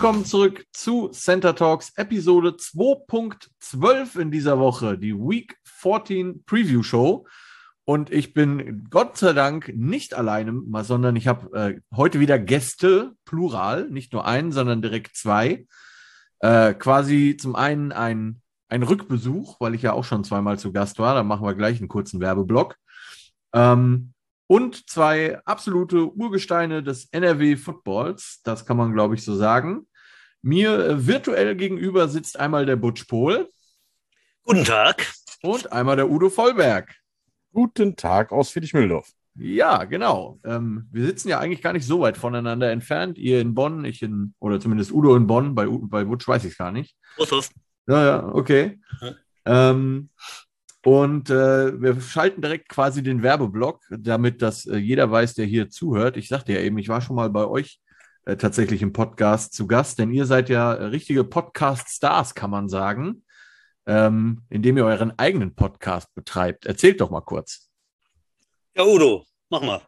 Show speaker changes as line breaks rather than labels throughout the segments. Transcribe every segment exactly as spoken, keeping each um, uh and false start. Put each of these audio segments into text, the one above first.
willkommen zurück zu Center Talks Episode zwei Punkt zwölf in dieser Woche, die Week vierzehn Preview Show. Und ich bin Gott sei Dank nicht alleine, sondern ich habe äh, heute wieder Gäste, plural, nicht nur einen, sondern direkt zwei. Äh, quasi zum einen ein, ein Rückbesuch, weil ich ja auch schon zweimal zu Gast war. Da machen wir gleich einen kurzen Werbeblock. Ähm, und zwei absolute Urgesteine des N R W-Footballs, das kann man, glaube ich, so sagen. Mir äh, virtuell gegenüber sitzt einmal der Butch Pohl.
Guten Tag.
Und einmal der Udo Vollberg.
Guten Tag aus Fittich-Mühldorf.
Ja, genau. Ähm, wir sitzen ja eigentlich gar nicht so weit voneinander entfernt. Ihr in Bonn, ich in, oder zumindest Udo in Bonn, bei, bei Butch weiß ich es gar nicht.
Prost.
Ja, ja, okay. Ja. Ähm, und äh, wir schalten direkt quasi den Werbeblock, damit das äh, jeder weiß, der hier zuhört. Ich sagte ja eben, ich war schon mal bei euch äh, tatsächlich im Podcast zu Gast, denn ihr seid ja richtige Podcast-Stars, kann man sagen. Ähm, indem ihr euren eigenen Podcast betreibt. Erzählt doch mal kurz.
Ja, Udo, mach mal.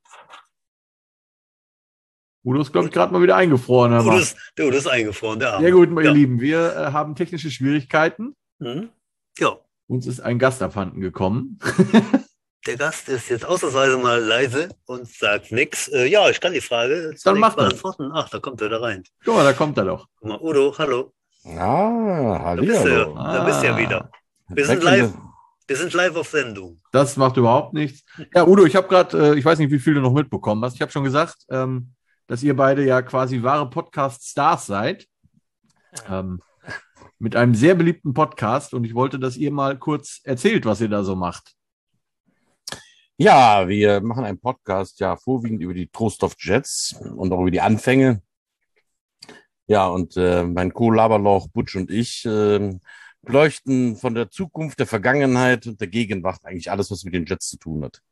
Udo ist, glaube ich, gerade mal wieder eingefroren.
Udo ist, der Udo ist eingefroren, der Arme.
Sehr gut, meine
ja.
Lieben. Wir äh, haben technische Schwierigkeiten.
Mhm. Ja.
Uns ist ein Gast abhanden gekommen.
Der Gast ist jetzt ausnahmsweise mal leise und sagt nichts. Äh, ja, ich kann die Frage
Dann mach
beantworten. Ach, da kommt er da rein.
Guck mal, da kommt er doch.
Guck mal, Udo, hallo.
Ah, hallo.
Da bist du,
Ah.
da bist du ja wieder. Wir sind live, wir sind live auf Sendung.
Das macht überhaupt nichts. Ja, Udo, ich habe gerade, äh, ich weiß nicht, wie viel du noch mitbekommen hast. Ich habe schon gesagt, ähm, dass ihr beide ja quasi wahre Podcast-Stars seid. Ähm, mit einem sehr beliebten Podcast. Und ich wollte, dass ihr mal kurz erzählt, was ihr da so macht.
Ja, wir machen einen Podcast ja vorwiegend über die Trostorf Jets und auch über die Anfänge. Ja, und äh, mein Co-Laberlauch Butch und ich äh, beleuchten von der Zukunft, der Vergangenheit und der Gegenwart eigentlich alles, was mit den Jets zu tun hat.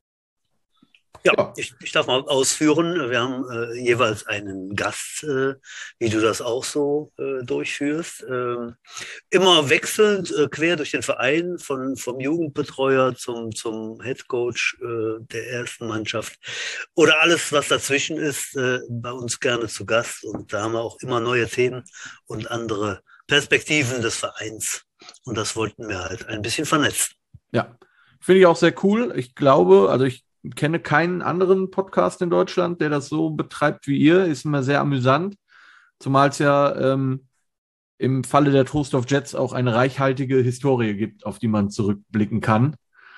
Ja, ja. Ich, ich darf mal ausführen. Wir haben äh, jeweils einen Gast, äh, wie du das auch so äh, durchführst. Äh, immer wechselnd, äh, quer durch den Verein, von, vom Jugendbetreuer zum, zum Headcoach äh, der ersten Mannschaft. Oder alles, was dazwischen ist, äh, bei uns gerne zu Gast. Und da haben wir auch immer neue Themen und andere Perspektiven des Vereins. Und das wollten wir halt ein bisschen vernetzen.
Ja, finde ich auch sehr cool. Ich glaube, also ich kenne keinen anderen Podcast in Deutschland, der das so betreibt wie ihr. Ist immer sehr amüsant. Zumal es ja ähm, im Falle der Trostorf Jets auch eine reichhaltige Historie gibt, auf die man zurückblicken kann.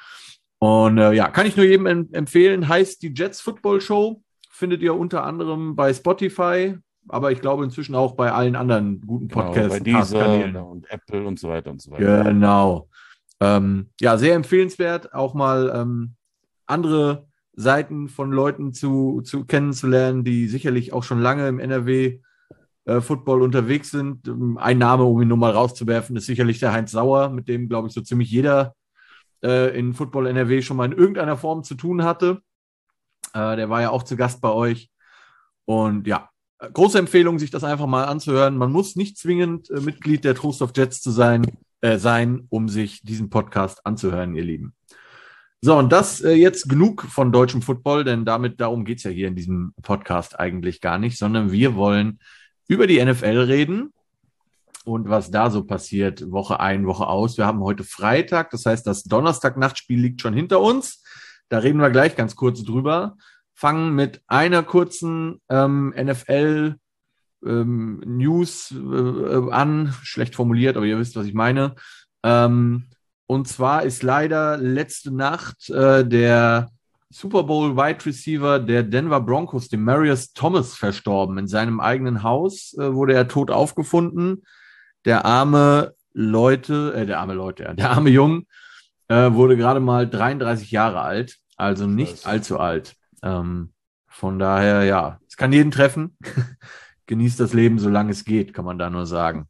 Und äh, ja, kann ich nur jedem em- empfehlen. Heißt die Jets Football Show. Findet ihr unter anderem bei Spotify, aber ich glaube inzwischen auch bei allen anderen guten Podcasts.
Genau, bei Deezer und Apple und so weiter und so weiter.
Genau. Ähm, ja, sehr empfehlenswert, auch mal ähm, andere Seiten von Leuten zu, zu kennenzulernen, die sicherlich auch schon lange im N R W-Football äh, unterwegs sind. Ein Name, um ihn nur mal rauszuwerfen, ist sicherlich der Heinz Sauer, mit dem, glaube ich, so ziemlich jeder äh, in Football N R W schon mal in irgendeiner Form zu tun hatte. Äh, der war ja auch zu Gast bei euch. Und ja, große Empfehlung, sich das einfach mal anzuhören. Man muss nicht zwingend äh, Mitglied der Trostorf Jets zu sein, äh, sein, um sich diesen Podcast anzuhören, ihr Lieben. So, und das äh, jetzt genug von deutschem Football, denn damit darum geht's ja hier in diesem Podcast eigentlich gar nicht, sondern wir wollen über die N F L reden und was da so passiert, Woche ein, Woche aus. Wir haben heute Freitag, das heißt, das Donnerstag-Nachtspiel liegt schon hinter uns. Da reden wir gleich ganz kurz drüber. Fangen mit einer kurzen ähm, N F L ähm, News äh, an, schlecht formuliert, aber ihr wisst, was ich meine. Ähm, Und zwar ist leider letzte Nacht äh, der Super Bowl Wide Receiver der Denver Broncos, dem Marius Thomas, verstorben. In seinem eigenen Haus äh, wurde er tot aufgefunden. Der arme Leute, äh, der arme Leute, ja, der arme Jung äh, wurde gerade mal dreiunddreißig Jahre alt, also nicht allzu alt. Ähm, von daher, ja, es kann jeden treffen. Genießt das Leben, solange es geht, kann man da nur sagen.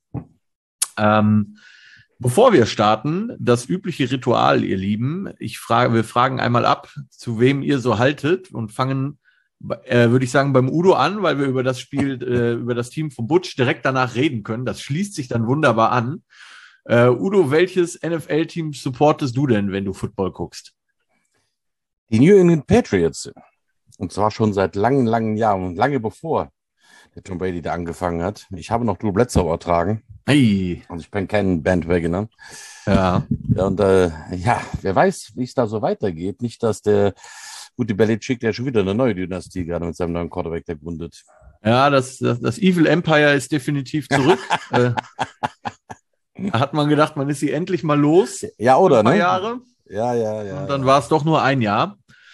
Ähm, Bevor wir starten, das übliche Ritual, ihr Lieben. Ich frage, wir fragen einmal ab, zu wem ihr so haltet und fangen, äh, würde ich sagen, beim Udo an, weil wir über das Spiel, äh, über das Team von Butch direkt danach reden können. Das schließt sich dann wunderbar an. Äh, Udo, welches N F L-Team supportest du denn, wenn du Football guckst?
Die New England Patriots. Und zwar schon seit langen, langen Jahren und lange bevor der Tom Brady da angefangen hat. Ich habe noch Drew Bledsoe übertragen.
Hey.
Und ich bin kein Bandwagoner.
Ja.
Ja, und äh, ja, wer weiß, wie es da so weitergeht. Nicht, dass der gute Belichick, der schon wieder eine neue Dynastie gerade mit seinem neuen Quarterback da gründet.
Ja, das, das, das Evil Empire ist definitiv zurück. äh, da hat man gedacht, man ist sie endlich mal los.
Ja, oder?
Ein paar
Ne?
Jahre.
Ja, ja, ja.
Und dann
ja.
war es doch nur ein Jahr.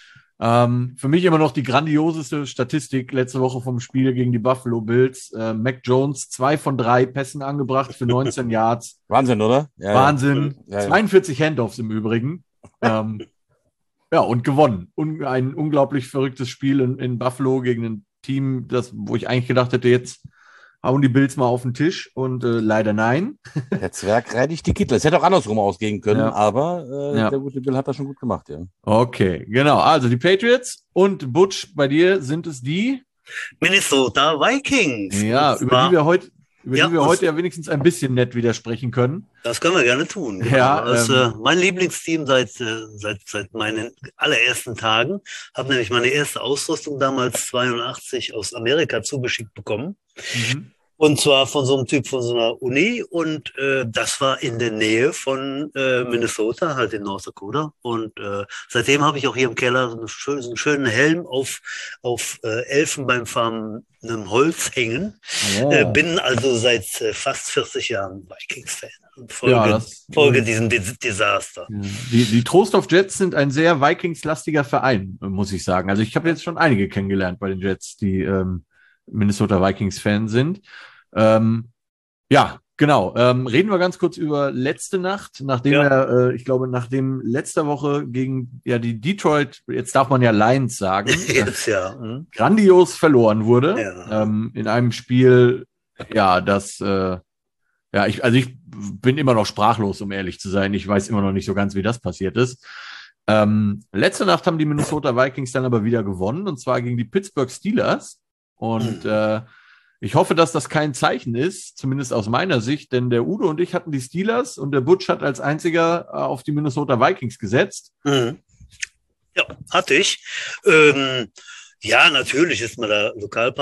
Ähm, für mich immer noch die grandioseste Statistik letzte Woche vom Spiel gegen die Buffalo Bills. Äh, Mac Jones, zwei von drei Pässen angebracht für neunzehn Yards.
Wahnsinn, oder? Ja,
Wahnsinn.
Ja. Ja,
zweiundvierzig Handoffs im Übrigen. ähm, ja, und gewonnen. Un- ein unglaublich verrücktes Spiel in, in Buffalo gegen ein Team, das, wo ich eigentlich gedacht hätte, jetzt hauen die Bills mal auf den Tisch und äh, leider nein.
Der Zwerg reitigt die Kittel. Es hätte auch andersrum ausgehen können,
Ja.
aber äh,
Ja.
der gute Bill hat das schon gut gemacht, ja.
Okay, genau. Also die Patriots und Butch, bei dir sind es die,
Minnesota Vikings.
ja,
Und
über
zwar-
die wir heute über
Ja,
die wir
und-
heute ja wenigstens ein bisschen nett widersprechen können.
Das können wir gerne tun.
Ja,
das ist
ähm,
äh, mein Lieblingsteam seit, äh, seit, seit meinen allerersten Tagen. Habe nämlich meine erste Ausrüstung damals zweiundachtzig aus Amerika zugeschickt bekommen.
Mhm.
Und zwar von so einem Typ von so einer Uni. Und äh, das war in der Nähe von äh, Minnesota, halt in North Dakota. Und äh, seitdem habe ich auch hier im Keller so, eine schön, so einen schönen Helm auf, auf äh, elfenbeinfarbenem Holz hängen.
Oh.
Äh, bin also seit äh, fast vierzig Jahren Vikings-Fan und folge,
Ja, das-
folge diesem Des Desaster.
Ja. Die, die Trostorf Jets sind ein sehr Vikings-lastiger Verein, muss ich sagen. Also ich habe jetzt schon einige kennengelernt bei den Jets, die ähm, Minnesota Vikings-Fan sind. Ähm, ja, genau. Ähm, reden wir ganz kurz über letzte Nacht, nachdem
Ja.
er, äh, ich glaube, nachdem letzte Woche gegen ja die Detroit, jetzt darf man ja Lions sagen,
Jetzt ja. Hm?
grandios verloren wurde.
Ja.
Ähm, in einem Spiel, ja, das, äh, ja, ich, also ich bin immer noch sprachlos, um ehrlich zu sein. Ich weiß immer noch nicht so ganz, wie das passiert ist. Ähm, letzte Nacht haben die Minnesota Vikings dann aber wieder gewonnen, und zwar gegen die Pittsburgh Steelers. Und
Mhm.
äh, ich hoffe, dass das kein Zeichen ist, zumindest aus meiner Sicht, denn der Udo und ich hatten die Steelers und der Butch hat als einziger äh, auf die Minnesota Vikings gesetzt.
Mhm. Ja, hatte ich. Ähm, ja, natürlich ist man da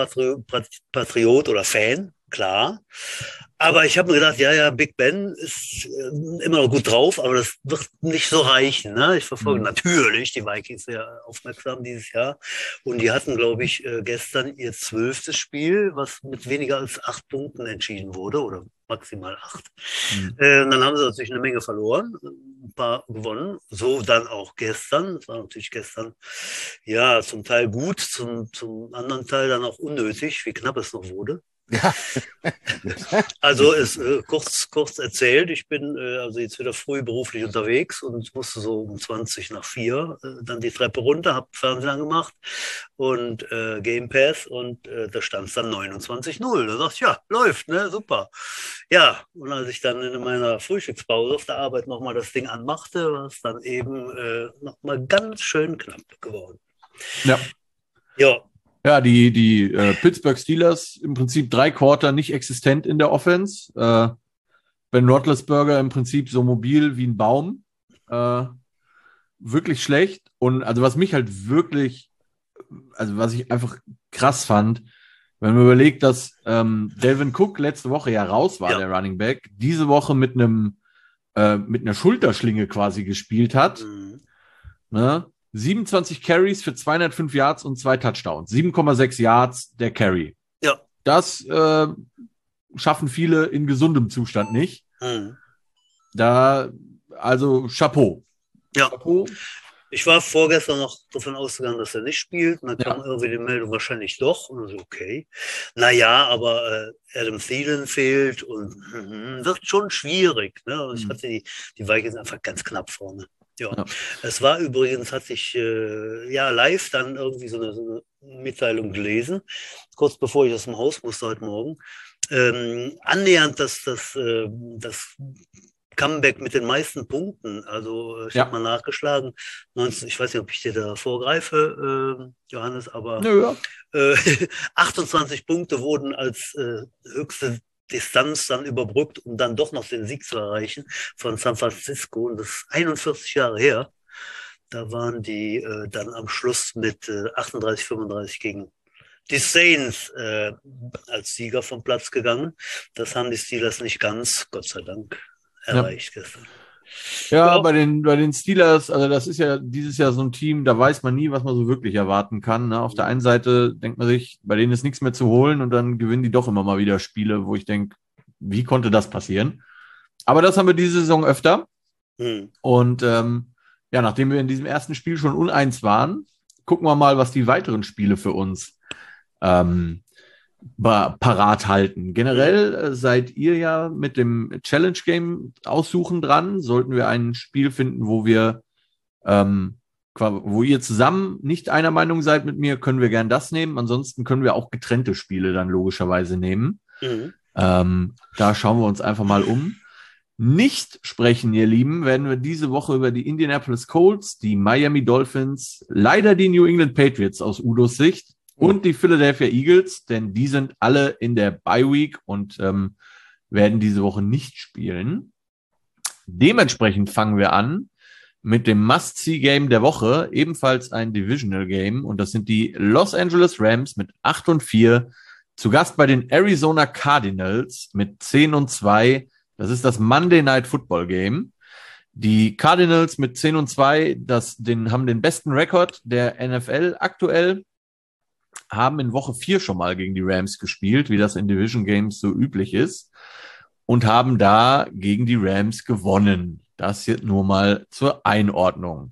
Lokalpatriot oder Fan, klar. Aber ich habe mir gedacht, ja, ja, Big Ben ist äh, immer noch gut drauf, aber das wird nicht so reichen. Ne? Ich verfolge
Mhm.
natürlich die Vikings sehr aufmerksam dieses Jahr. Und die hatten, glaube ich, äh, gestern ihr zwölftes Spiel, was mit weniger als acht Punkten entschieden wurde oder maximal acht.
Mhm.
Äh, dann haben sie natürlich eine Menge verloren, ein paar gewonnen. So dann auch gestern. Das war natürlich gestern ja zum Teil gut, zum, zum anderen Teil dann auch unnötig, wie knapp es noch wurde.
Ja.
Also ist äh, kurz, kurz erzählt, ich bin äh, also jetzt wieder früh beruflich unterwegs und musste so um zwanzig nach vier äh, dann die Treppe runter, habe Fernsehen angemacht und äh, Game Pass und äh, da stand es dann neunundzwanzig null. Da dachte ich, ja, läuft, ne, super. Ja, und als ich dann in meiner Frühstückspause auf der Arbeit nochmal das Ding anmachte, war es dann eben äh, nochmal ganz schön knapp geworden.
Ja.
Ja.
Ja, die, die äh, Pittsburgh Steelers im Prinzip drei Quarter nicht existent in der Offense. Äh, Ben Roethlisberger im Prinzip so mobil wie ein Baum. Äh, wirklich schlecht. Und also was mich halt wirklich, also was ich einfach krass fand, wenn man überlegt, dass ähm, Dalvin Cook letzte Woche ja raus war,
Ja.
der Running Back, diese Woche mit einem äh, mit einer Schulterschlinge quasi gespielt hat.
Mhm.
Ne? siebenundzwanzig Carries für zweihundertfünf Yards und zwei Touchdowns. sieben Komma sechs Yards der Carry.
Ja.
Das äh, schaffen viele in gesundem Zustand nicht.
Mhm.
Da, also Chapeau.
Ja.
Chapeau.
Ich war vorgestern noch davon ausgegangen, dass er nicht spielt. Und dann
Ja.
kam irgendwie die Meldung, wahrscheinlich doch. Und so, okay. Naja, aber äh, Adam Thielen fehlt und mhm, wird schon schwierig. Ne? Also ich
Mhm.
hatte die, die Vikings einfach ganz knapp vorne. Ja.
Ja.
Es war übrigens, hatte ich äh, ja live dann irgendwie so eine, so eine Mitteilung gelesen, kurz bevor ich aus dem Haus musste heute Morgen. Ähm, annähernd das, das, äh, das Comeback mit den meisten Punkten. Also ich
Ja.
habe mal nachgeschlagen. neunzehn, ich weiß nicht, ob ich dir da vorgreife, äh, Johannes, aber
Nö, ja.
äh, achtundzwanzig Punkte wurden als äh, höchste Distanz dann überbrückt, um dann doch noch den Sieg zu erreichen von San Francisco. Und das ist einundvierzig Jahre her. Da waren die äh, dann am Schluss mit äh, achtunddreißig, fünfunddreißig gegen die Saints äh, als Sieger vom Platz gegangen. Das haben die Steelers nicht ganz, Gott sei Dank, erreicht
ja.
gestern.
Ja, ja, bei den, bei den Steelers, also das ist ja dieses Jahr so ein Team, da weiß man nie, was man so wirklich erwarten kann. Ne? Auf der einen Seite denkt man sich, bei denen ist nichts mehr zu holen und dann gewinnen die doch immer mal wieder Spiele, wo ich denke, wie konnte das passieren? Aber das haben wir diese Saison öfter. Hm. Und ähm, ja, nachdem wir in diesem ersten Spiel schon uneins waren, gucken wir mal, was die weiteren Spiele für uns ähm, parat halten. Generell äh, seid ihr ja mit dem Challenge Game aussuchen dran. Sollten wir ein Spiel finden, wo wir, ähm, wo ihr zusammen nicht einer Meinung seid mit mir, können wir gern das nehmen. Ansonsten können wir auch getrennte Spiele dann logischerweise nehmen. Mhm. Ähm, da schauen wir uns einfach mal um. Nicht sprechen, ihr Lieben, werden wir diese Woche über die Indianapolis Colts, die Miami Dolphins, leider die New England Patriots aus Udos Sicht und die Philadelphia Eagles, denn die sind alle in der Bye Week und ähm, werden diese Woche nicht spielen. Dementsprechend fangen wir an mit dem Must-See-Game der Woche, ebenfalls ein Divisional Game, und das sind die Los Angeles Rams mit acht und vier, zu Gast bei den Arizona Cardinals mit zehn und zwei. Das ist das Monday Night Football Game. Die Cardinals mit zehn und zwei, das, den, haben den besten Rekord der N F L aktuell, haben in Woche vier schon mal gegen die Rams gespielt, wie das in Division Games so üblich ist, und haben da gegen die Rams gewonnen. Das jetzt nur mal zur Einordnung.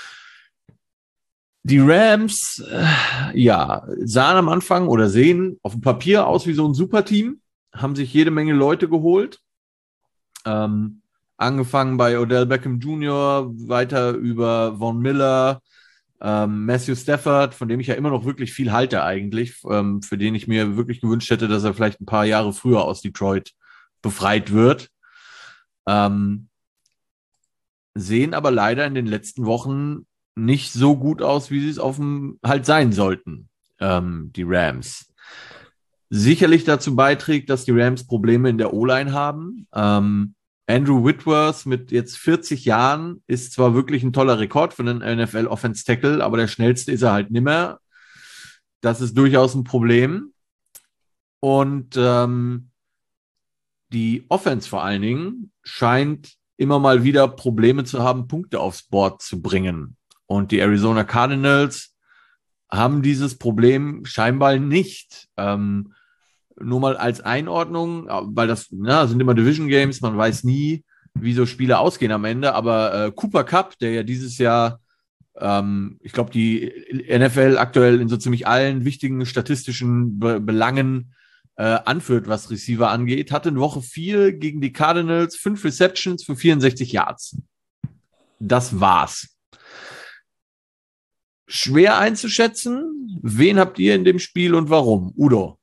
Die Rams, äh, ja, sahen am Anfang oder sehen auf dem Papier aus wie so ein Superteam, haben sich jede Menge Leute geholt. Ähm, angefangen bei Odell Beckham Junior, weiter über Von Miller, ähm, Matthew Stafford, von dem ich ja immer noch wirklich viel halte eigentlich, ähm, für den ich mir wirklich gewünscht hätte, dass er vielleicht ein paar Jahre früher aus Detroit befreit wird. Ähm, sehen aber leider in den letzten Wochen nicht so gut aus, wie sie es auf dem halt sein sollten, ähm, die Rams. Sicherlich dazu beiträgt, dass die Rams Probleme in der O-Line haben. Ähm, Andrew Whitworth mit jetzt vierzig Jahren ist zwar wirklich ein toller Rekord für einen N F L Offense Tackle, aber der schnellste ist er halt nimmer. Das ist durchaus ein Problem. Und ähm, die Offense vor allen Dingen scheint immer mal wieder Probleme zu haben, Punkte aufs Board zu bringen. Und die Arizona Cardinals haben dieses Problem scheinbar nicht. Ähm, nur mal als Einordnung, weil das na, sind immer Division Games, man weiß nie, wie so Spiele ausgehen am Ende, aber äh, Cooper Kupp, der ja dieses Jahr, ähm, ich glaube, die N F L aktuell in so ziemlich allen wichtigen statistischen Be- Belangen äh, anführt, was Receiver angeht, hatte in Woche vier gegen die Cardinals fünf Receptions für vierundsechzig Yards. Das war's. Schwer einzuschätzen. Wen habt ihr in dem Spiel und warum? Udo.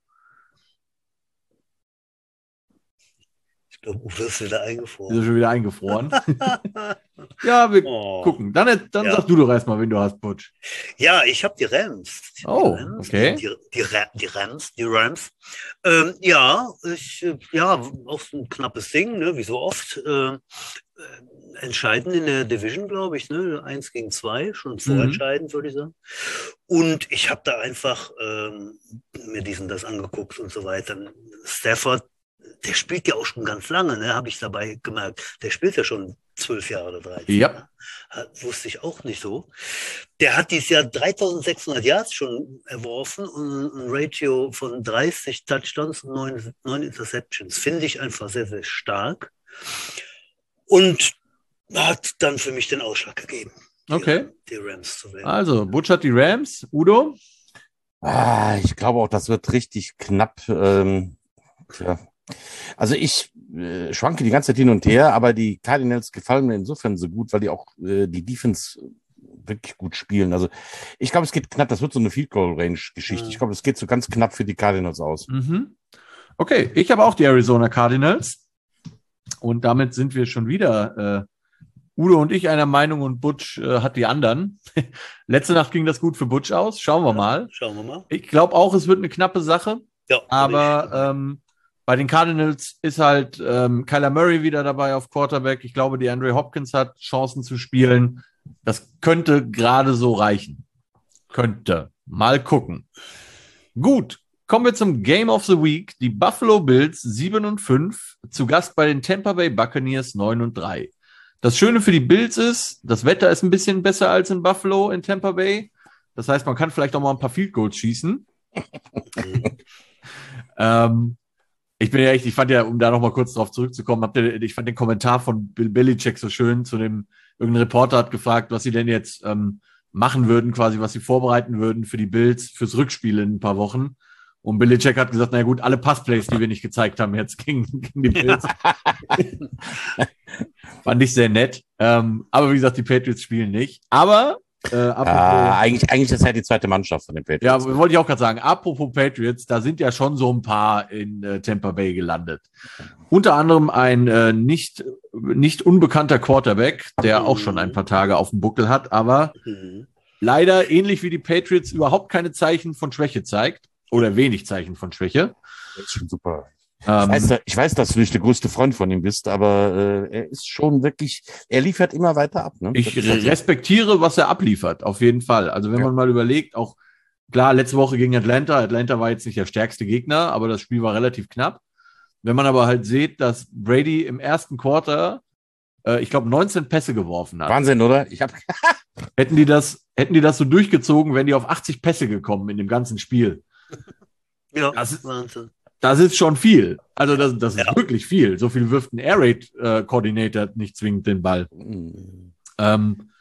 Ich glaube, Udo ist wieder eingefroren.
Ist er schon wieder eingefroren? Ja, wir oh. gucken. Dann, dann ja. Sagst du doch erstmal, wen du hast, Butch.
Ja, ich habe die Rams. Ich hab
oh,
die Rams,
okay.
Die, die, die Rams, die Rams. Ähm, ja, ich, ja, auch so ein knappes Ding, ne, wie so oft. Äh, entscheidend in der Division, glaube ich, ne? Eins gegen zwei, schon vorentscheidend, mhm. würde ich sagen. Und ich habe da einfach ähm, mir diesen das angeguckt und so weiter. Stafford, der spielt ja auch schon ganz lange, ne? Habe ich dabei gemerkt. Der spielt ja schon zwölf Jahre oder dreizehn.
Ja.
Hat, wusste ich auch nicht so. Der hat dieses Jahr dreitausendsechshundert Yards schon erworfen und ein Ratio von dreißig Touchdowns und neun, neun Interceptions. Finde ich einfach sehr, sehr stark. Und hat dann für mich den Ausschlag gegeben, die,
okay.
die Rams zu wählen.
Also, Butch hat die Rams. Udo?
Ah, ich glaube auch, das wird richtig knapp. Ähm, tja. Also ich äh, schwanke die ganze Zeit hin und her, aber die Cardinals gefallen mir insofern so gut, weil die auch äh, die Defense wirklich gut spielen. Also ich glaube, es geht knapp. Das wird so eine Field-Goal-Range-Geschichte. Mhm. Ich glaube, es geht so ganz knapp für die Cardinals aus.
Mhm. Okay, ich habe auch die Arizona Cardinals. Und damit sind wir schon wieder, äh, Udo und ich einer Meinung und Butch äh, hat die anderen. Letzte Nacht ging das gut für Butch aus. Schauen wir ja, mal.
Schauen wir mal.
Ich glaube auch, es wird eine knappe Sache.
Ja,
aber ähm, bei den Cardinals ist halt ähm, Kyler Murray wieder dabei auf Quarterback. Ich glaube, die Andre Hopkins hat Chancen zu spielen. Das könnte gerade so reichen. Könnte. Mal gucken. Gut, kommen wir zum Game of the Week. Die Buffalo Bills sieben und fünf, zu Gast bei den Tampa Bay Buccaneers neun und drei. Das Schöne für die Bills ist, das Wetter ist ein bisschen besser als in Buffalo in Tampa Bay. Das heißt, man kann vielleicht auch mal ein paar Field Goals schießen. ähm, ich bin ja echt, ich fand ja, um da noch mal kurz drauf zurückzukommen, habt ihr, ich fand den Kommentar von Bill Belichick so schön zu dem, irgendein Reporter hat gefragt, was sie denn jetzt ähm, machen würden, quasi, was sie vorbereiten würden für die Bills fürs Rückspiel in ein paar Wochen. Und Belichick hat gesagt, naja gut, alle Passplays, die wir nicht gezeigt haben jetzt gegen, gegen die Bills. Fand ich sehr nett. Ähm, aber wie gesagt, die Patriots spielen nicht. Aber äh, apropos,
ah, eigentlich, eigentlich ist halt die zweite Mannschaft von den Patriots.
Ja, wollte ich auch gerade sagen. Apropos Patriots, da sind ja schon so ein paar in äh, Tampa Bay gelandet. Unter anderem ein äh, nicht, nicht unbekannter Quarterback, der auch schon ein paar Tage auf dem Buckel hat, aber leider ähnlich wie die Patriots überhaupt keine Zeichen von Schwäche zeigt. Oder wenig Zeichen von Schwäche.
Das ist schon super.
Ähm,
ich, weiß, ich weiß, dass du nicht der größte Freund von ihm bist, aber äh, er ist schon wirklich, er liefert immer weiter ab. Ne?
Ich respektiere, was er abliefert, auf jeden Fall. Also wenn ja. man mal überlegt, auch klar, letzte Woche gegen Atlanta, Atlanta war jetzt nicht der stärkste Gegner, aber das Spiel war relativ knapp. Wenn man aber halt sieht, dass Brady im ersten Quarter, äh, ich glaube, neunzehn Pässe geworfen hat.
Wahnsinn, oder? Ich hab
hätten die das, hätten die das so durchgezogen, wären die auf achtzig Pässe gekommen in dem ganzen Spiel.
Ja,
das ist,
Wahnsinn.
Das ist schon viel. Also das, das ist
ja.
wirklich viel. So viel wirft ein Air Raid äh, Coordinator nicht zwingend den Ball. Mhm. Ähm,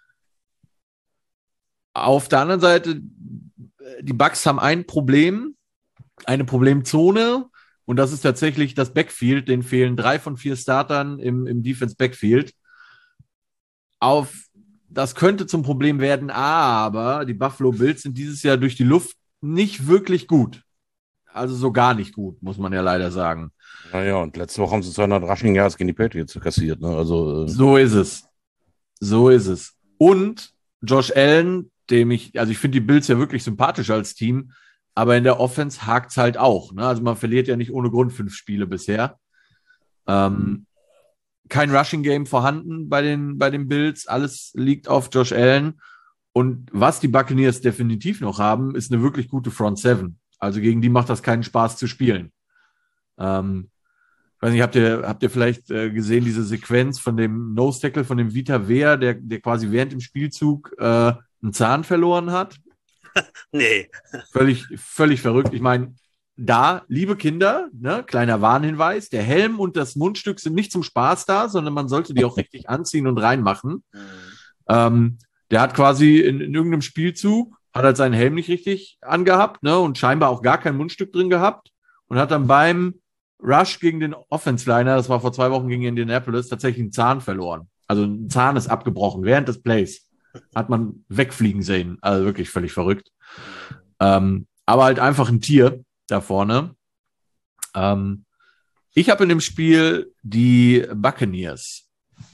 auf der anderen Seite, die Bucks haben ein Problem, eine Problemzone, und das ist tatsächlich das Backfield. Denen fehlen drei von vier Startern im, im Defense Backfield. Auf Das könnte zum Problem werden, aber die Buffalo Bills sind dieses Jahr durch die Luft nicht wirklich gut. Also so gar nicht gut, muss man ja leider sagen.
Naja, und letzte Woche haben sie zweihundert Rushing Yards gegen die Patriots kassiert. Ne? Also, äh
so ist es. So ist es. Und Josh Allen, dem ich, also ich finde die Bills ja wirklich sympathisch als Team, aber in der Offense hakt es halt auch. Ne? Also man verliert ja nicht ohne Grund fünf Spiele bisher. Ähm, kein Rushing-Game vorhanden bei den, bei den Bills. Alles liegt auf Josh Allen. Und was die Buccaneers definitiv noch haben, ist eine wirklich gute Front Seven. Also gegen die macht das keinen Spaß zu spielen. Ähm, ich weiß nicht, habt ihr, habt ihr vielleicht äh, gesehen, diese Sequenz von dem Nose-Tackle, von dem Vita Vea, der, der quasi während dem Spielzug äh, einen Zahn verloren hat?
Nee.
Völlig, völlig verrückt. Ich meine, da, liebe Kinder, ne, kleiner Warnhinweis, der Helm und das Mundstück sind nicht zum Spaß da, sondern man sollte die auch richtig anziehen und reinmachen. Mhm. Ähm, der hat quasi in, in irgendeinem Spielzug, hat halt seinen Helm nicht richtig angehabt, ne, und scheinbar auch gar kein Mundstück drin gehabt und hat dann beim Rush gegen den Offense-Liner, das war vor zwei Wochen gegen Indianapolis, tatsächlich einen Zahn verloren. Also ein Zahn ist abgebrochen während des Plays. Hat man wegfliegen sehen. Also wirklich völlig verrückt. Ähm, aber halt einfach ein Tier da vorne. Ähm, ich habe in dem Spiel die Buccaneers.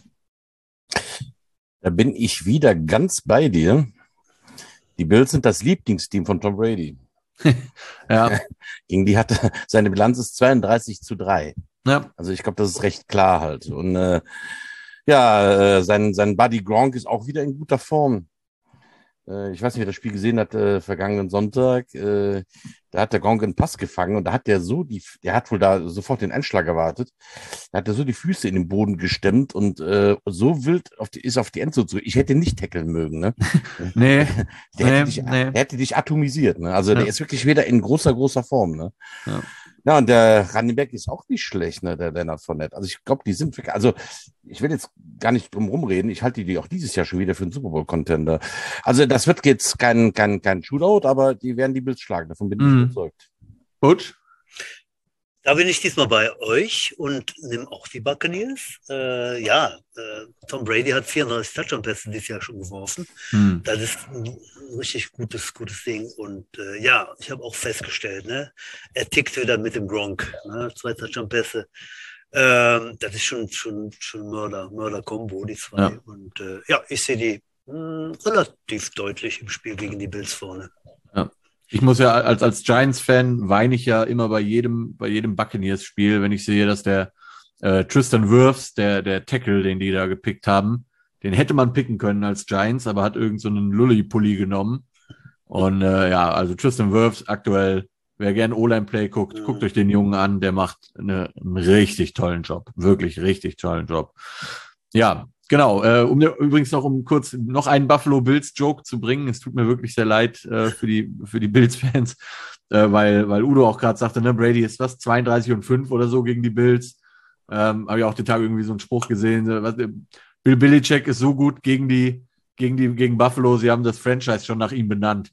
Da bin ich wieder ganz bei dir. Die Bills sind das Lieblingsteam von Tom Brady.
Ja.
Gegen die hat seine Bilanz ist zweiunddreißig zu drei.
Ja.
Also ich glaube, das ist recht klar halt. Und äh, ja, äh, sein, sein Buddy Gronk ist auch wieder in guter Form. Äh, ich weiß nicht, wer das Spiel gesehen hat, äh, vergangenen Sonntag. Äh, da hat der Gronk einen Pass gefangen und da hat der so die, der hat wohl da sofort den Einschlag erwartet. Da hat er so die Füße in den Boden gestemmt und äh, so wild auf die, ist auf die Endzone zurück. Ich hätte nicht tackeln mögen, ne?
Nee.
Der,
nee,
hätte dich,
nee.
der hätte dich atomisiert, ne? Also
ja.
der ist wirklich wieder in großer, großer Form, ne?
Ja.
Ja, und der Running Back ist auch nicht schlecht, ne, der Leonard Fournette. Also ich glaube, die sind wirklich, also ich will jetzt gar nicht drum rumreden, ich halte die auch dieses Jahr schon wieder für einen Super Bowl-Contender. Also das wird jetzt kein, kein, kein Shootout, aber die werden die Bills schlagen, davon bin ich
mhm.
überzeugt.
Gut.
Da bin ich diesmal bei euch und nehme auch die Buccaneers. Äh, ja, äh, Tom Brady hat vierunddreißig Touchdown-Pässe dieses Jahr schon geworfen.
Hm.
Das ist ein richtig gutes, gutes Ding. Und äh, ja, ich habe auch festgestellt, ne, er tickt wieder mit dem Gronk. Ne, zwei Touchdown-Pässe. Ähm, das ist schon, schon, schon Mörder, Mörder-Kombo, die zwei. Ja. Und äh, ja, ich sehe die mh, relativ deutlich im Spiel gegen die Bills vorne.
Ja. Ich muss ja als, als Giants-Fan weine ich ja immer bei jedem, bei jedem Buccaneers-Spiel, wenn ich sehe, dass der äh, Tristan Wirfs, der, der Tackle, den die da gepickt haben, den hätte man picken können als Giants, aber hat irgend so einen Lulli-Pulli genommen. Und äh, ja, also Tristan Wirfs aktuell, wer gerne O-Line-Play guckt, mhm. guckt euch den Jungen an, der macht eine, einen richtig tollen Job. Wirklich richtig tollen Job. Ja, genau. Äh, um übrigens noch um kurz noch einen Buffalo Bills Joke zu bringen. Es tut mir wirklich sehr leid äh, für die für die Bills Fans, äh, weil weil Udo auch gerade sagte, ne, Brady ist was zweiunddreißig und fünf oder so gegen die Bills. Ähm, habe ich auch den Tag irgendwie so einen Spruch gesehen. Was, Bill Belichick ist so gut gegen die gegen die gegen Buffalo. Sie haben das Franchise schon nach ihm benannt.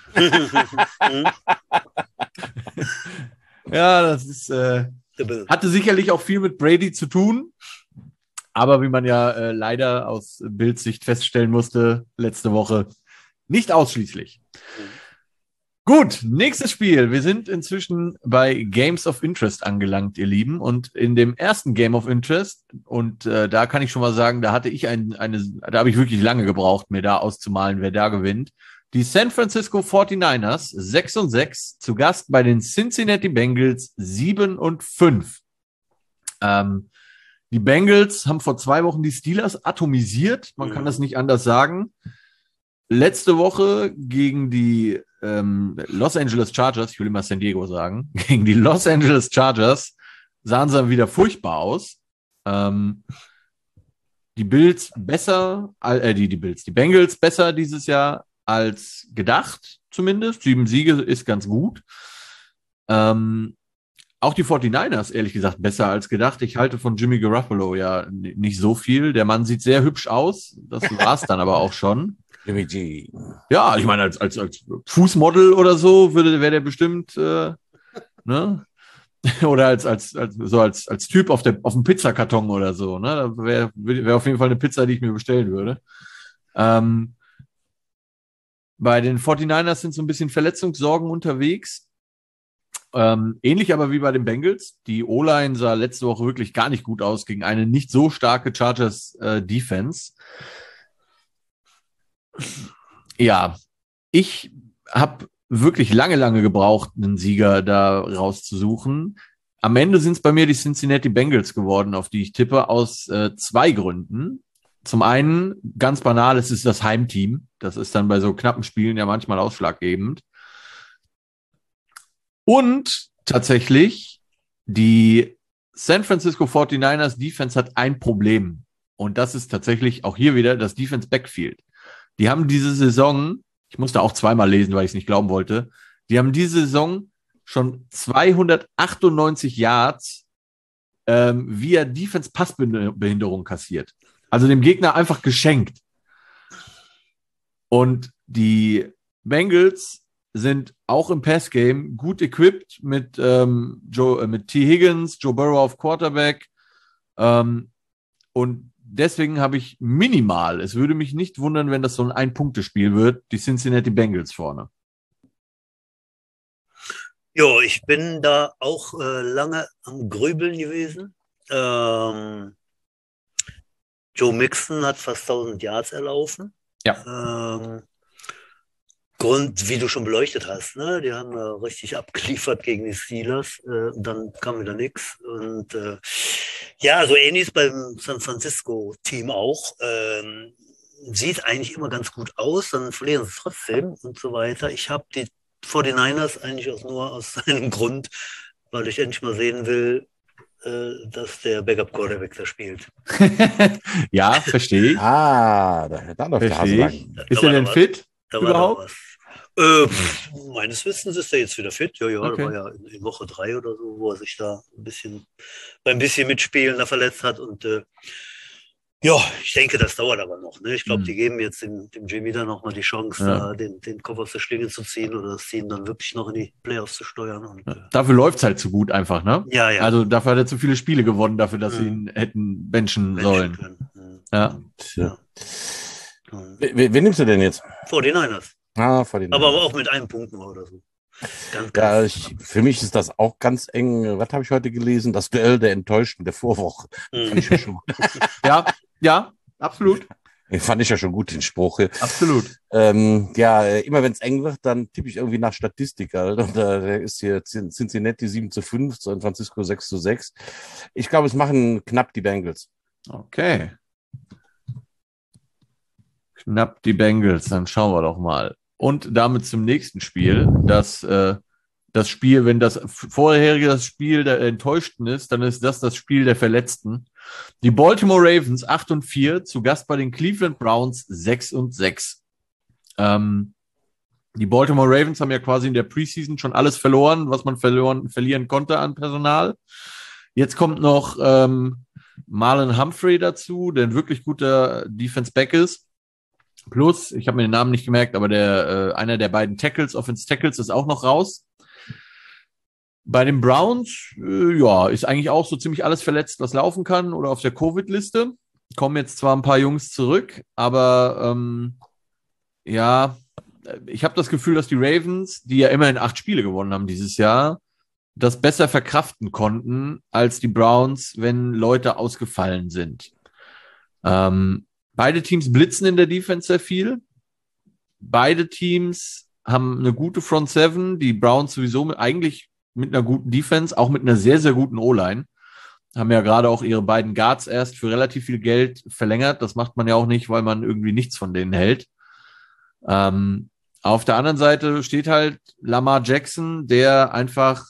Ja, das ist äh, hatte sicherlich auch viel mit Brady zu tun. Aber wie man ja äh, leider aus Bills Sicht feststellen musste, letzte Woche nicht ausschließlich. Mhm. Gut, nächstes Spiel. Wir sind inzwischen bei Games of Interest angelangt, ihr Lieben. Und in dem ersten Game of Interest, und äh, da kann ich schon mal sagen, da hatte ich ein, eine, da habe ich wirklich lange gebraucht, mir da auszumalen, wer da gewinnt. Die San Francisco forty-niners sechs und sechs, zu Gast bei den Cincinnati Bengals sieben und fünf. Ähm, Die Bengals haben vor zwei Wochen die Steelers atomisiert. Man kann das nicht anders sagen. Letzte Woche gegen die ähm, Los Angeles Chargers, ich will immer San Diego sagen, gegen die Los Angeles Chargers sahen sie dann wieder furchtbar aus. Ähm, die Bills besser, äh, die, die Bills, die Bengals besser dieses Jahr als gedacht, zumindest. Sieben Siege ist ganz gut. Ähm, Auch die forty-niners, ehrlich gesagt, besser als gedacht. Ich halte von Jimmy Garoppolo ja nicht so viel. Der Mann sieht sehr hübsch aus. Das war es dann aber auch schon.
Jimmy G.
Ja, ich meine, als, als, als Fußmodel oder so würde wäre der bestimmt, äh, ne? Oder als, als, als, so als, als Typ auf, der, auf dem Pizzakarton oder so. Ne? Da wäre wär auf jeden Fall eine Pizza, die ich mir bestellen würde. Ähm, bei den forty-niners sind so ein bisschen Verletzungssorgen unterwegs. Ähm, ähnlich aber wie bei den Bengals. Die O-Line sah letzte Woche wirklich gar nicht gut aus gegen eine nicht so starke Chargers äh, Defense. Ja, ich habe wirklich lange, lange gebraucht, einen Sieger da rauszusuchen. Am Ende sind es bei mir die Cincinnati Bengals geworden, auf die ich tippe, aus äh, zwei Gründen. Zum einen, ganz banal, es ist das Heimteam. Das ist dann bei so knappen Spielen ja manchmal ausschlaggebend. Und tatsächlich, die San Francisco forty-niners Defense hat ein Problem. Und das ist tatsächlich auch hier wieder das Defense Backfield. Die haben diese Saison, ich musste auch zweimal lesen, weil ich es nicht glauben wollte, die haben diese Saison schon zweihundertachtundneunzig Yards ähm, via Defense-Passbehinderung kassiert. Also dem Gegner einfach geschenkt. Und die Bengals sind auch im Passgame gut equipped mit, ähm, Joe, äh, mit T. Higgins, Joe Burrow auf Quarterback. Ähm, und deswegen habe ich minimal, es würde mich nicht wundern, wenn das so ein Ein-Punkte-Spiel wird, die Cincinnati Bengals vorne.
Ja, ich bin da auch äh, lange am Grübeln gewesen. Ähm, Joe Mixon hat fast tausend Yards erlaufen.
Ja.
Ähm, Grund, wie du schon beleuchtet hast, ne? Die haben äh, richtig abgeliefert gegen die Steelers. Äh, dann kam wieder nichts. Und äh, ja, so ähnlich ist beim San Francisco-Team auch. Ähm, sieht eigentlich immer ganz gut aus, dann verlieren sie es trotzdem und so weiter. Ich habe die forty-niners eigentlich auch nur aus einem Grund, weil ich endlich mal sehen will, äh, dass der Backup-Quarterback da spielt.
Ja, verstehe ich.
Ah, da, da läuft der Hase lang.
Ist er denn fit
Da
überhaupt?
Äh, pff, meines Wissens ist er jetzt wieder fit. Ja, ja,
Okay.
da war ja in, in Woche drei oder so, wo er sich da ein bisschen beim bisschen Mitspielen da verletzt hat. Und äh, ja, ich denke, das dauert aber noch. Ne? Ich glaube,
Hm.
die geben jetzt dem, dem Jimmy dann nochmal die Chance,
Ja.
da den, den Kopf aus der Schlinge zu ziehen oder das Team dann wirklich noch in die Playoffs zu steuern. Und, äh,
Dafür läuft es halt zu gut einfach, ne?
ja, ja.
Also dafür hat er zu viele Spiele gewonnen, dafür, dass
Mhm.
sie ihn hätten benchen
Menschen
sollen.
können. Mhm.
Ja.
Tja.
Mhm.
Wen, wen nimmst du denn jetzt?
forty-niners.
Ah, vor den
Aber, aber auch mit einem Punkt nur oder so. Ganz,
Ja,
ganz
ich, für mich ist das auch ganz eng. Was habe ich heute gelesen? Das Duell der Enttäuschten der Vorwoche. Fand ich ja schon,
Ja, ja, absolut.
fand ich ja schon gut, den Spruch.
Absolut.
Ähm, ja, äh, immer wenn es eng wird, dann tippe ich irgendwie nach Statistik halt. Und äh, da ist hier Cin- Cincinnati sieben zu fünf, San Francisco sechs zu sechs. Ich glaube, es machen knapp die Bengals.
Okay. Knapp die Bengals, dann schauen wir doch mal. Und damit zum nächsten Spiel. Das, äh, das Spiel, wenn das vorherige das Spiel der Enttäuschten ist, dann ist das das Spiel der Verletzten. Die Baltimore Ravens acht und vier, zu Gast bei den Cleveland Browns sechs und sechs. Ähm, die Baltimore Ravens haben ja quasi in der Preseason schon alles verloren, was man verloren, verlieren konnte an Personal. Jetzt kommt noch ähm, Marlon Humphrey dazu, der ein wirklich guter Defense-Back ist. Plus, ich habe mir den Namen nicht gemerkt, aber der äh, einer der beiden Tackles, Offense-Tackles, ist auch noch raus. Bei den Browns, äh, ja, ist eigentlich auch so ziemlich alles verletzt, was laufen kann oder auf der Covid-Liste. Kommen jetzt zwar ein paar Jungs zurück, aber ähm, ja, ich habe das Gefühl, dass die Ravens, die ja immerhin acht Spiele gewonnen haben dieses Jahr, das besser verkraften konnten als die Browns, wenn Leute ausgefallen sind. Ähm, beide Teams blitzen in der Defense sehr viel. Beide Teams haben eine gute Front Seven. Die Browns sowieso mit, eigentlich mit einer guten Defense, auch mit einer sehr, sehr guten O-Line. Haben ja gerade auch ihre beiden Guards erst für relativ viel Geld verlängert. Das macht man ja auch nicht, weil man irgendwie nichts von denen hält. Ähm, auf der anderen Seite steht halt Lamar Jackson, der einfach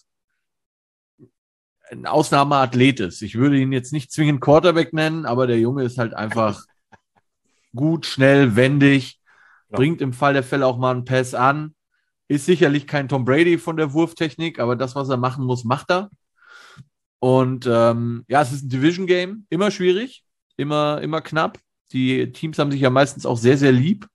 ein Ausnahmeathlet ist. Ich würde ihn jetzt nicht zwingend Quarterback nennen, aber der Junge ist halt einfach gut, schnell, wendig, ja. Bringt im Fall der Fälle auch mal einen Pass an. Ist sicherlich kein Tom Brady von der Wurftechnik, aber das, was er machen muss, macht er. Und ähm, ja, es ist ein Division-Game, immer schwierig, immer, immer knapp. Die Teams haben sich ja meistens auch sehr, sehr lieb.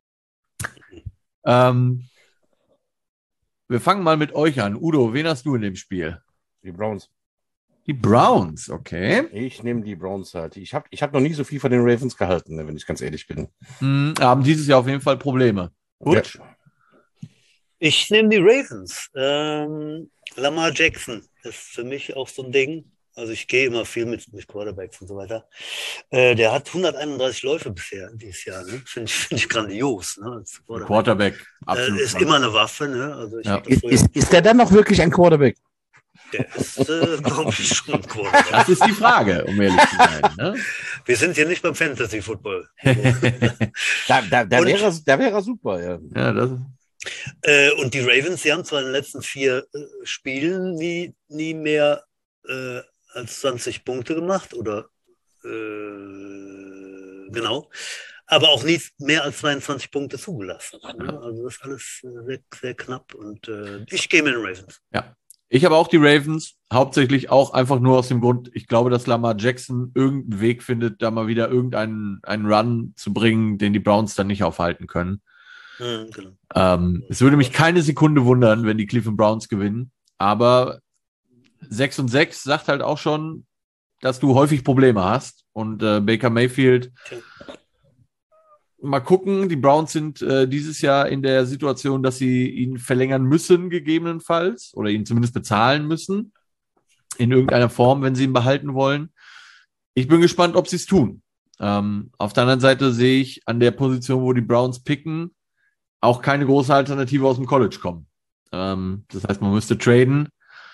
Ähm, wir fangen mal mit euch an. Udo, wen hast du in dem Spiel?
Die Browns.
Die Browns, okay.
Ich nehme die Browns halt. Ich habe ich hab noch nie so viel von den Ravens gehalten, wenn ich ganz ehrlich bin.
Hm, haben dieses Jahr auf jeden Fall Probleme. Gut.
Ja. Ich nehme die Ravens. Ähm, Lamar Jackson ist für mich auch so ein Ding. Also ich gehe immer viel mit, mit Quarterbacks und so weiter. Äh, der hat hunderteinunddreißig Läufe bisher dieses Jahr. Ne? Finde ich, find ich grandios. Ne? Als
Quarterback, Quarterback
absolut. Äh, ist immer eine Waffe. Ne? Also ich
ja. ist, ist, ist der dann noch wirklich ein Quarterback?
Der ist, äh, glaube ich, schon ein Quarterback.
Das ist die Frage, um ehrlich zu sein. Ne?
Wir sind hier nicht beim Fantasy-Football.
da da, da wäre da wär super, ja.
ja das
äh, und die Ravens, die haben zwar in den letzten vier äh, Spielen nie, nie mehr äh, als zwanzig Punkte gemacht, oder äh, genau, aber auch nie mehr als zweiundzwanzig Punkte zugelassen. Ne? Also das ist alles sehr, sehr knapp und äh, ich gehe mit den Ravens.
Ja. Ich habe auch die Ravens, hauptsächlich auch einfach nur aus dem Grund, ich glaube, dass Lamar Jackson irgendeinen Weg findet, da mal wieder irgendeinen einen Run zu bringen, den die Browns dann nicht aufhalten können.
Mhm, genau.
ähm, es würde mich keine Sekunde wundern, wenn die Cleveland Browns gewinnen, aber sechs und sechs sagt halt auch schon, dass du häufig Probleme hast und äh, Baker Mayfield, okay. Mal gucken, die Browns sind äh, dieses Jahr in der Situation, dass sie ihn verlängern müssen, gegebenenfalls, oder ihn zumindest bezahlen müssen, in irgendeiner Form, wenn sie ihn behalten wollen. Ich bin gespannt, ob sie es tun. Ähm, auf der anderen Seite sehe ich an der Position, wo die Browns picken, auch keine große Alternative aus dem College kommen. Ähm, das heißt, man müsste traden.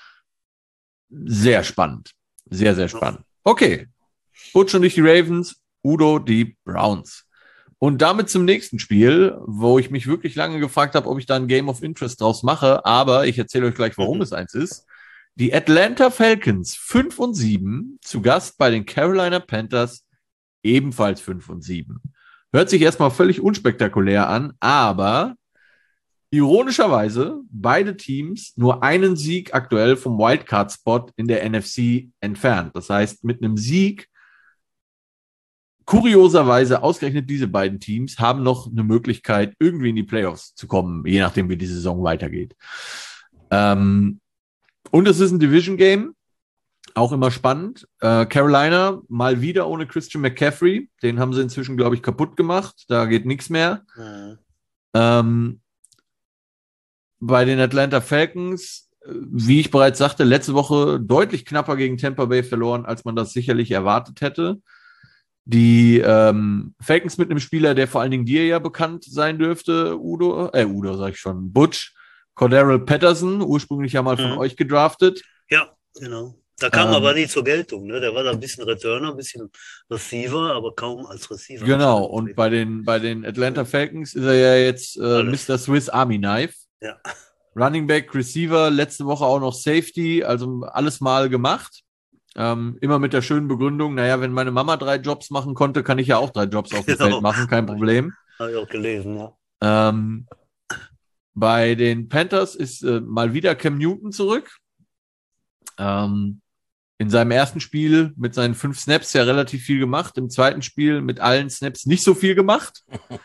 Sehr spannend. Sehr, sehr spannend. Okay. Butch und ich die Ravens, Udo die Browns. Und damit zum nächsten Spiel, wo ich mich wirklich lange gefragt habe, ob ich da ein Game of Interest draus mache, aber ich erzähle euch gleich, warum mhm. es eins ist. Die Atlanta Falcons fünf und sieben, zu Gast bei den Carolina Panthers ebenfalls fünf und sieben. Hört sich erstmal völlig unspektakulär an, aber ironischerweise beide Teams nur einen Sieg aktuell vom Wildcard-Spot in der N F C entfernt. Das heißt, mit einem Sieg, kurioserweise ausgerechnet diese beiden Teams, haben noch eine Möglichkeit, irgendwie in die Playoffs zu kommen, je nachdem, wie die Saison weitergeht. Ähm, und es ist ein Division-Game, auch immer spannend. Äh, Carolina mal wieder ohne Christian McCaffrey, den haben sie inzwischen, glaube ich, kaputt gemacht, da geht nichts mehr. Mhm. Ähm, bei den Atlanta Falcons, wie ich bereits sagte, letzte Woche deutlich knapper gegen Tampa Bay verloren, als man das sicherlich erwartet hätte. Die ähm, Falcons mit einem Spieler, der vor allen Dingen dir ja bekannt sein dürfte, Udo, äh, Udo sag ich schon, Butch, Cordarrelle Patterson, ursprünglich ja mal von mhm. euch gedraftet.
Ja, genau. Da kam
Ähm,
aber nie zur Geltung, ne? Der war da ein bisschen Returner, ein bisschen Receiver, aber kaum als Receiver.
Genau, und bei den, bei den Atlanta Falcons ist er ja jetzt äh,
Alles.
Mister Swiss Army Knife.
Ja.
Running Back, Receiver, letzte Woche auch noch Safety, also alles mal gemacht. Ähm, immer mit der schönen Begründung, naja, wenn meine Mama drei Jobs machen konnte, kann ich ja auch drei Jobs auf dem
Genau.
Feld machen, kein Problem.
Habe ich auch gelesen, ja.
Ähm, bei den Panthers ist äh, mal wieder Cam Newton zurück. Ähm, in seinem ersten Spiel mit seinen fünf Snaps ja relativ viel gemacht. Im zweiten Spiel mit allen Snaps nicht so viel gemacht.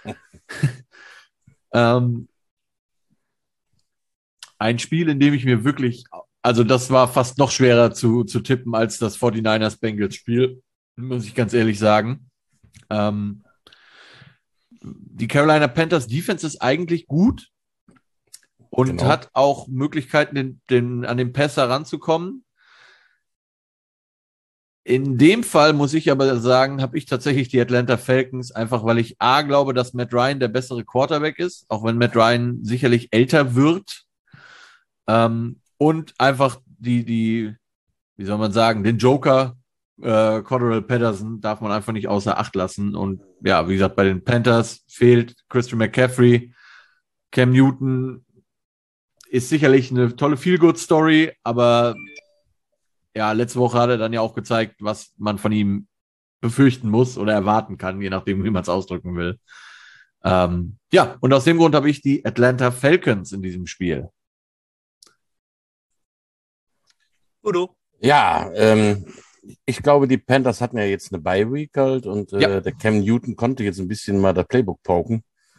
ähm, ein Spiel, in dem ich mir wirklich, also das war fast noch schwerer zu, zu tippen als das forty-niners-Bengals-Spiel, muss ich ganz ehrlich sagen. Ähm, die Carolina Panthers Defense ist eigentlich gut und
Genau.
hat auch Möglichkeiten, den, den, an den Passer ranzukommen. In dem Fall muss ich aber sagen, habe ich tatsächlich die Atlanta Falcons, einfach weil ich A, glaube, dass Matt Ryan der bessere Quarterback ist, auch wenn Matt Ryan sicherlich älter wird. Ähm, und einfach die, die, wie soll man sagen, den Joker, äh, Cordell Patterson darf man einfach nicht außer Acht lassen. Und ja, wie gesagt, bei den Panthers fehlt Christian McCaffrey. Cam Newton ist sicherlich eine tolle Feel-Good-Story, aber ja, letzte Woche hat er dann ja auch gezeigt, was man von ihm befürchten muss oder erwarten kann, je nachdem, wie man es ausdrücken will. Ähm, ja, und aus dem Grund habe ich die Atlanta Falcons in diesem Spiel.
Udo.
Ja, ähm, ich glaube, die Panthers hatten ja jetzt eine Bye-Week halt und äh,
Ja.
der Cam Newton konnte jetzt ein bisschen mal das Playbook pauken.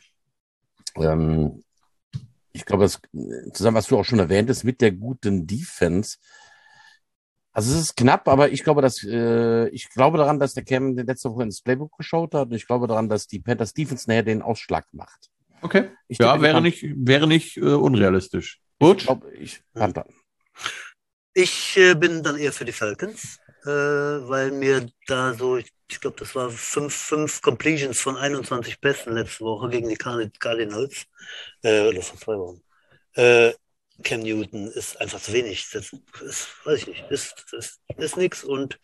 Ähm, ich glaube, das, zusammen, was du auch schon erwähnt hast, mit der guten Defense. Also es ist knapp, aber ich glaube, dass äh, ich glaube daran, dass der Cam letzte Woche ins Playbook geschaut hat und ich glaube daran, dass die Panthers Defense näher den Ausschlag macht.
Okay.
Ich
ja,
tippe, die
wäre
Pan-
nicht, wäre nicht äh, unrealistisch.
Ich
Gut.
glaube, ich Panther.
Ich äh, bin dann eher für die Falcons, äh, weil mir da so, ich, ich glaube, das war fünf, fünf Completions von einundzwanzig Pässen letzte Woche gegen die Card- Cardinals, äh, oder vor zwei Wochen. Äh, Cam Newton ist einfach zu wenig. Das ist, weiß ich nicht, ist, ist, ist nix und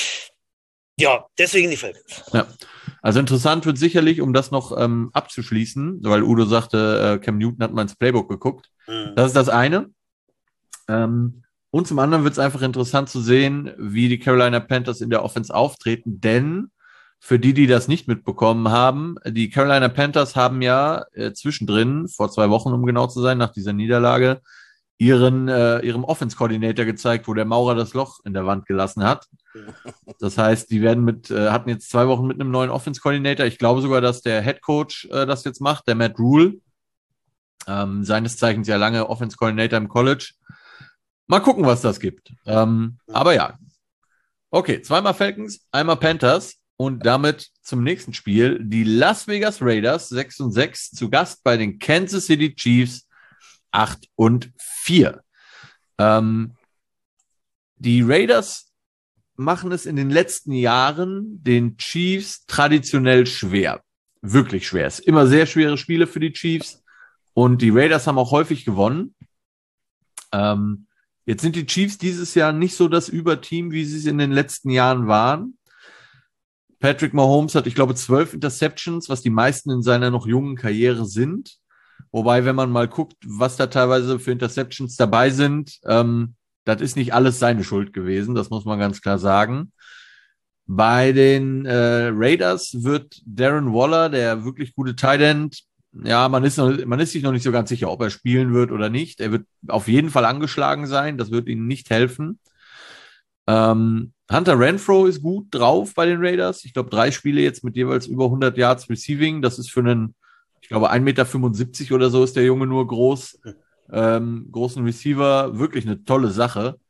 ja, deswegen die Falcons.
Ja. Also interessant wird sicherlich, um das noch ähm, abzuschließen, weil Udo sagte, äh, Cam Newton hat mal ins Playbook geguckt.
Mhm.
Das ist das eine. Ähm, und zum anderen wird es einfach interessant zu sehen, wie die Carolina Panthers in der Offense auftreten, denn für die, die das nicht mitbekommen haben, die Carolina Panthers haben ja äh, zwischendrin, vor zwei Wochen, um genau zu sein, nach dieser Niederlage, ihren, äh, ihrem Offense-Coordinator gezeigt, wo der Maurer das Loch in der Wand gelassen hat. Das heißt, die werden mit, äh, hatten jetzt zwei Wochen mit einem neuen Offense-Coordinator. Ich glaube sogar, dass der Head Coach äh, das jetzt macht, der Matt Rule. Ähm, seines Zeichens ja lange Offense-Coordinator im College. Mal gucken, was das gibt. Ähm, aber ja. Okay, zweimal Falcons, einmal Panthers und damit zum nächsten Spiel. Die Las Vegas Raiders sechs und sechs zu Gast bei den Kansas City Chiefs acht und vier. Ähm, die Raiders machen es in den letzten Jahren den Chiefs traditionell schwer. Wirklich schwer. Es sind immer sehr schwere Spiele für die Chiefs und die Raiders haben auch häufig gewonnen. Ähm, jetzt sind die Chiefs dieses Jahr nicht so das Überteam, wie sie es in den letzten Jahren waren. Patrick Mahomes hat, ich glaube, zwölf Interceptions, was die meisten in seiner noch jungen Karriere sind. Wobei, wenn man mal guckt, was da teilweise für Interceptions dabei sind, ähm, das ist nicht alles seine Schuld gewesen, das muss man ganz klar sagen. Bei den äh, Raiders wird Darren Waller, der wirklich gute Tight End, ja, man ist, noch, man ist sich noch nicht so ganz sicher, ob er spielen wird oder nicht. Er wird auf jeden Fall angeschlagen sein, das wird ihnen nicht helfen. Ähm, Hunter Renfrow ist gut drauf bei den Raiders. Ich glaube, drei Spiele jetzt mit jeweils über hundert Yards Receiving. Das ist für einen, ich glaube, ein Meter fünfundsiebzig oder so ist der Junge nur groß. Ähm, großen Receiver, wirklich eine tolle Sache.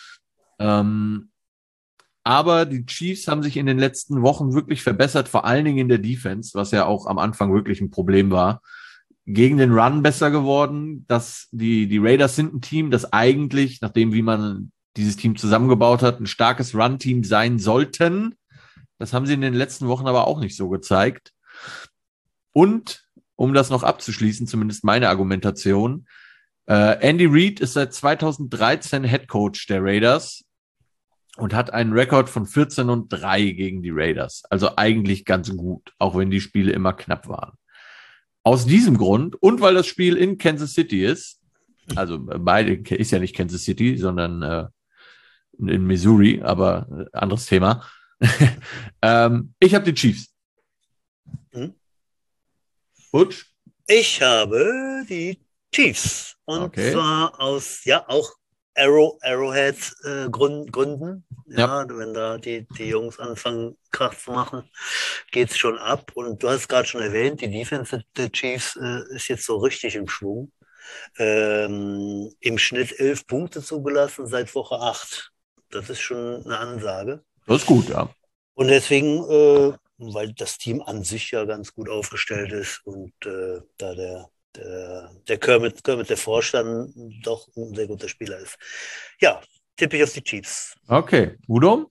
Ähm, aber die Chiefs haben sich in den letzten Wochen wirklich verbessert, vor allen Dingen in der Defense, was ja auch am Anfang wirklich ein Problem war. Gegen den Run besser geworden. Dass die, die Raiders sind ein Team, das eigentlich, nachdem wie man dieses Team zusammengebaut hat, ein starkes Run-Team sein sollten. Das haben sie in den letzten Wochen aber auch nicht so gezeigt. Und, um das noch abzuschließen, zumindest meine Argumentation, äh, Andy Reid ist seit zweitausenddreizehn Head Coach der Raiders und hat einen Rekord von vierzehn und drei gegen die Raiders. Also eigentlich ganz gut, auch wenn die Spiele immer knapp waren. Aus diesem Grund und weil das Spiel in Kansas City ist, also beide ist ja nicht Kansas City, sondern äh, in Missouri, aber äh, anderes Thema. ähm, ich habe die Chiefs.
Hm?
Butch?
Ich habe die Chiefs. Und
Okay.
zwar aus, ja, auch Arrow, Arrowhead äh, Gründen, Gründen. Ja, ja, wenn da die, die Jungs anfangen, Krach zu machen, geht es schon ab. Und du hast gerade schon erwähnt, die Defense der Chiefs äh, ist jetzt so richtig im Schwung. Ähm, im Schnitt elf Punkte zugelassen seit Woche acht. Das ist schon eine Ansage.
Das ist gut, ja.
Und deswegen, äh, weil das Team an sich ja ganz gut aufgestellt ist und äh, da der, der, der Kermit, Kermit, der Vorstand, doch ein sehr guter Spieler ist. Ja, tippe ich auf die Chiefs.
Okay. Udo?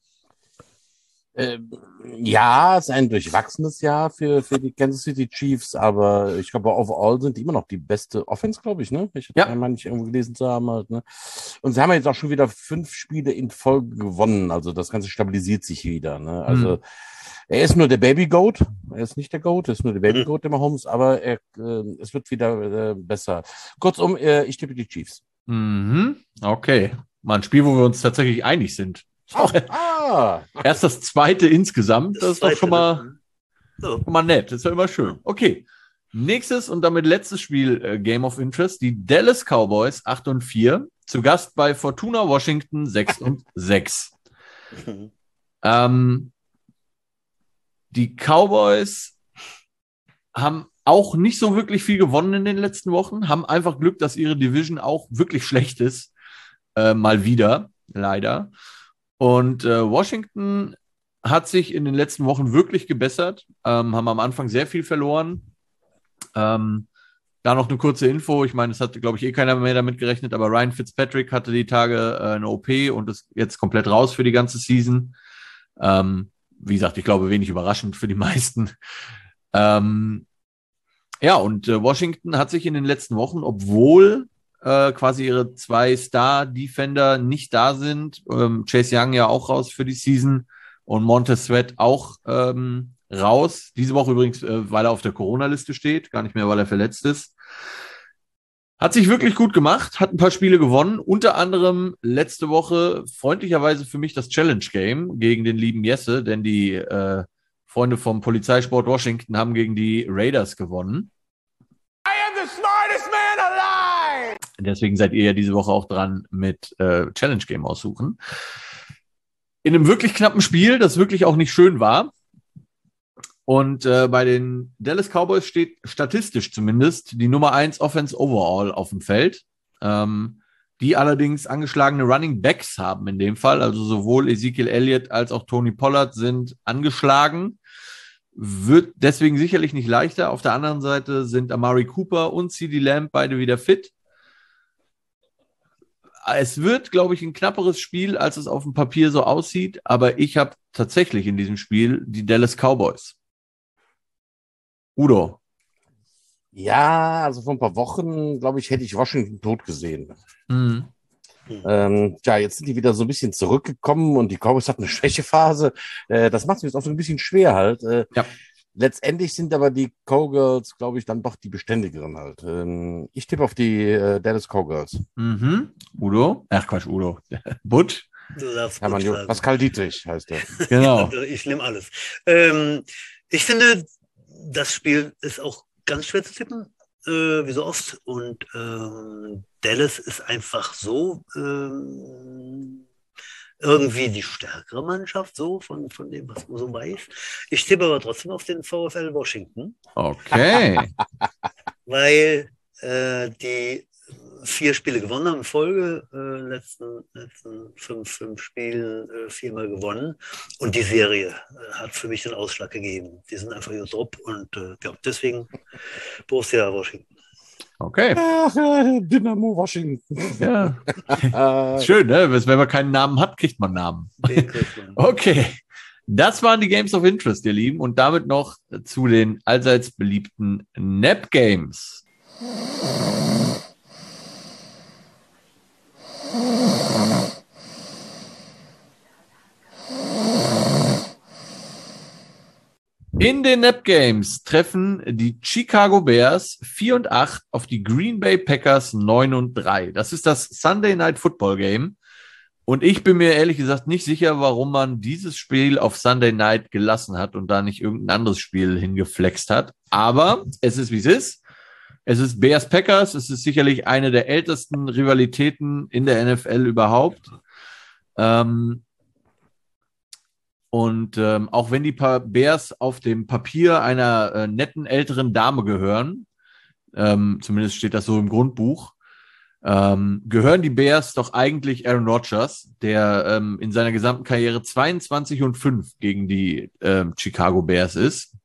Ähm, ja, es ist ein durchwachsenes Jahr für, für die Kansas City Chiefs, aber ich glaube, overall sind die immer noch die beste Offense, glaube ich, ne? Ich
Ja.
einmal nicht irgendwo gelesen zu haben halt, ne? Und sie haben jetzt auch schon wieder fünf Spiele in Folge gewonnen, also das Ganze stabilisiert sich wieder, ne? Also
Hm.
er ist nur der Baby Goat, er ist nicht der Goat, er ist nur der Baby
Mhm.
Goat, der Mahomes, aber er, äh, es wird wieder äh, besser. Kurzum, äh, ich tippe die Chiefs.
Mhm. Okay. Mal ein Spiel, wo wir uns tatsächlich einig sind.
Ah, ah.
Erst das zweite insgesamt, das,
Das
ist doch
zweite,
schon mal,
ne? So.
schon mal nett. Das ist ja immer schön. Okay. Nächstes und damit letztes Spiel, äh, Game of Interest, die Dallas Cowboys acht und vier, zu Gast bei Fortuna Washington sechs und sechs.
Mhm.
Ähm, die Cowboys haben auch nicht so wirklich viel gewonnen in den letzten Wochen, haben einfach Glück, dass ihre Division auch wirklich schlecht ist. Äh, mal wieder, leider. Und äh, Washington hat sich in den letzten Wochen wirklich gebessert, ähm, haben am Anfang sehr viel verloren. Ähm, da noch eine kurze Info. Ich meine, es hatte, glaube ich, eh keiner mehr damit gerechnet, aber Ryan Fitzpatrick hatte die Tage äh, eine O P und ist jetzt komplett raus für die ganze Season. Ähm, wie gesagt, ich glaube, wenig überraschend für die meisten. Ähm, ja, und äh, Washington hat sich in den letzten Wochen, obwohl äh, quasi ihre zwei Star-Defender nicht da sind, ähm, Chase Young ja auch raus für die Season und Montez Sweat auch ähm, raus. Diese Woche übrigens, äh, weil er auf der Corona-Liste steht, gar nicht mehr, weil er verletzt ist. Hat sich wirklich gut gemacht, hat ein paar Spiele gewonnen, unter anderem letzte Woche freundlicherweise für mich das Challenge-Game gegen den lieben Jesse, denn die äh, Freunde vom Polizeisport Washington haben gegen die Raiders gewonnen.
I am the smartest man alive!
Deswegen seid ihr ja diese Woche auch dran mit äh, Challenge-Game aussuchen. In einem wirklich knappen Spiel, das wirklich auch nicht schön war. Und äh, bei den Dallas Cowboys steht statistisch zumindest die Nummer eins Offense overall auf dem Feld, ähm, die allerdings angeschlagene Running Backs haben in dem Fall. Also sowohl Ezekiel Elliott als auch Tony Pollard sind angeschlagen. Wird deswegen sicherlich nicht leichter. Auf der anderen Seite sind Amari Cooper und CeeDee Lamb beide wieder fit. Es wird, glaube ich, ein knapperes Spiel, als es auf dem Papier so aussieht. Aber ich habe tatsächlich in diesem Spiel die Dallas Cowboys. Udo.
Ja, also vor ein paar Wochen, glaube ich, hätte ich Washington tot gesehen.
Mhm.
Ähm, ja, jetzt sind die wieder so ein bisschen zurückgekommen und die Cowboys hatten eine Schwächephase. Äh, das macht es mir jetzt auch so ein bisschen schwer halt. Äh,
Ja.
Letztendlich sind aber die Cowgirls, glaube ich, dann doch die beständigeren halt. Ähm, ich tippe auf die äh, Dallas Cowgirls.
Mhm. Udo? Ach Quatsch, Udo. Butch?
Du darfst
Hermann
gut
Jo-
sagen.
Pascal Dietrich heißt er.
Genau.
Also ich nehme alles. Ähm, ich finde, das Spiel ist auch ganz schwer zu tippen, äh, wie so oft. Und ähm, Dallas ist einfach so ähm, irgendwie die stärkere Mannschaft, so von, von dem, was man so weiß. Ich tippe aber trotzdem auf den VfL Washington,
Okay.
weil äh, die vier Spiele gewonnen haben in Folge, äh, letzten, letzten fünf, fünf Spielen äh, viermal gewonnen. Und die Serie äh, hat für mich den Ausschlag gegeben. Die sind einfach nur top und äh, ja, deswegen Borussia Washington.
Okay.
Ach, äh, Dynamo Washington.
Ja.
Äh,
Schön, ne? Wenn man keinen Namen hat, kriegt man Namen.
Den kriegt man.
Okay. Das waren die Games of Interest, ihr Lieben. Und damit noch zu den allseits beliebten Nap Games. In den Nap Games treffen die Chicago Bears vier und acht auf die Green Bay Packers neun und drei. Das ist das Sunday Night Football Game. Und ich bin mir ehrlich gesagt nicht sicher, warum man dieses Spiel auf Sunday Night gelassen hat und da nicht irgendein anderes Spiel hingeflext hat. Aber es ist, wie es ist. Es ist Bears Packers. Es ist sicherlich eine der ältesten Rivalitäten in der N F L überhaupt. Ähm, und ähm, auch wenn die pa- Bears auf dem Papier einer äh, netten älteren Dame gehören, ähm, zumindest steht das so im Grundbuch, Ähm, gehören die Bears doch eigentlich Aaron Rodgers, der ähm, in seiner gesamten Karriere zweiundzwanzig und fünf gegen die ähm, Chicago Bears ist.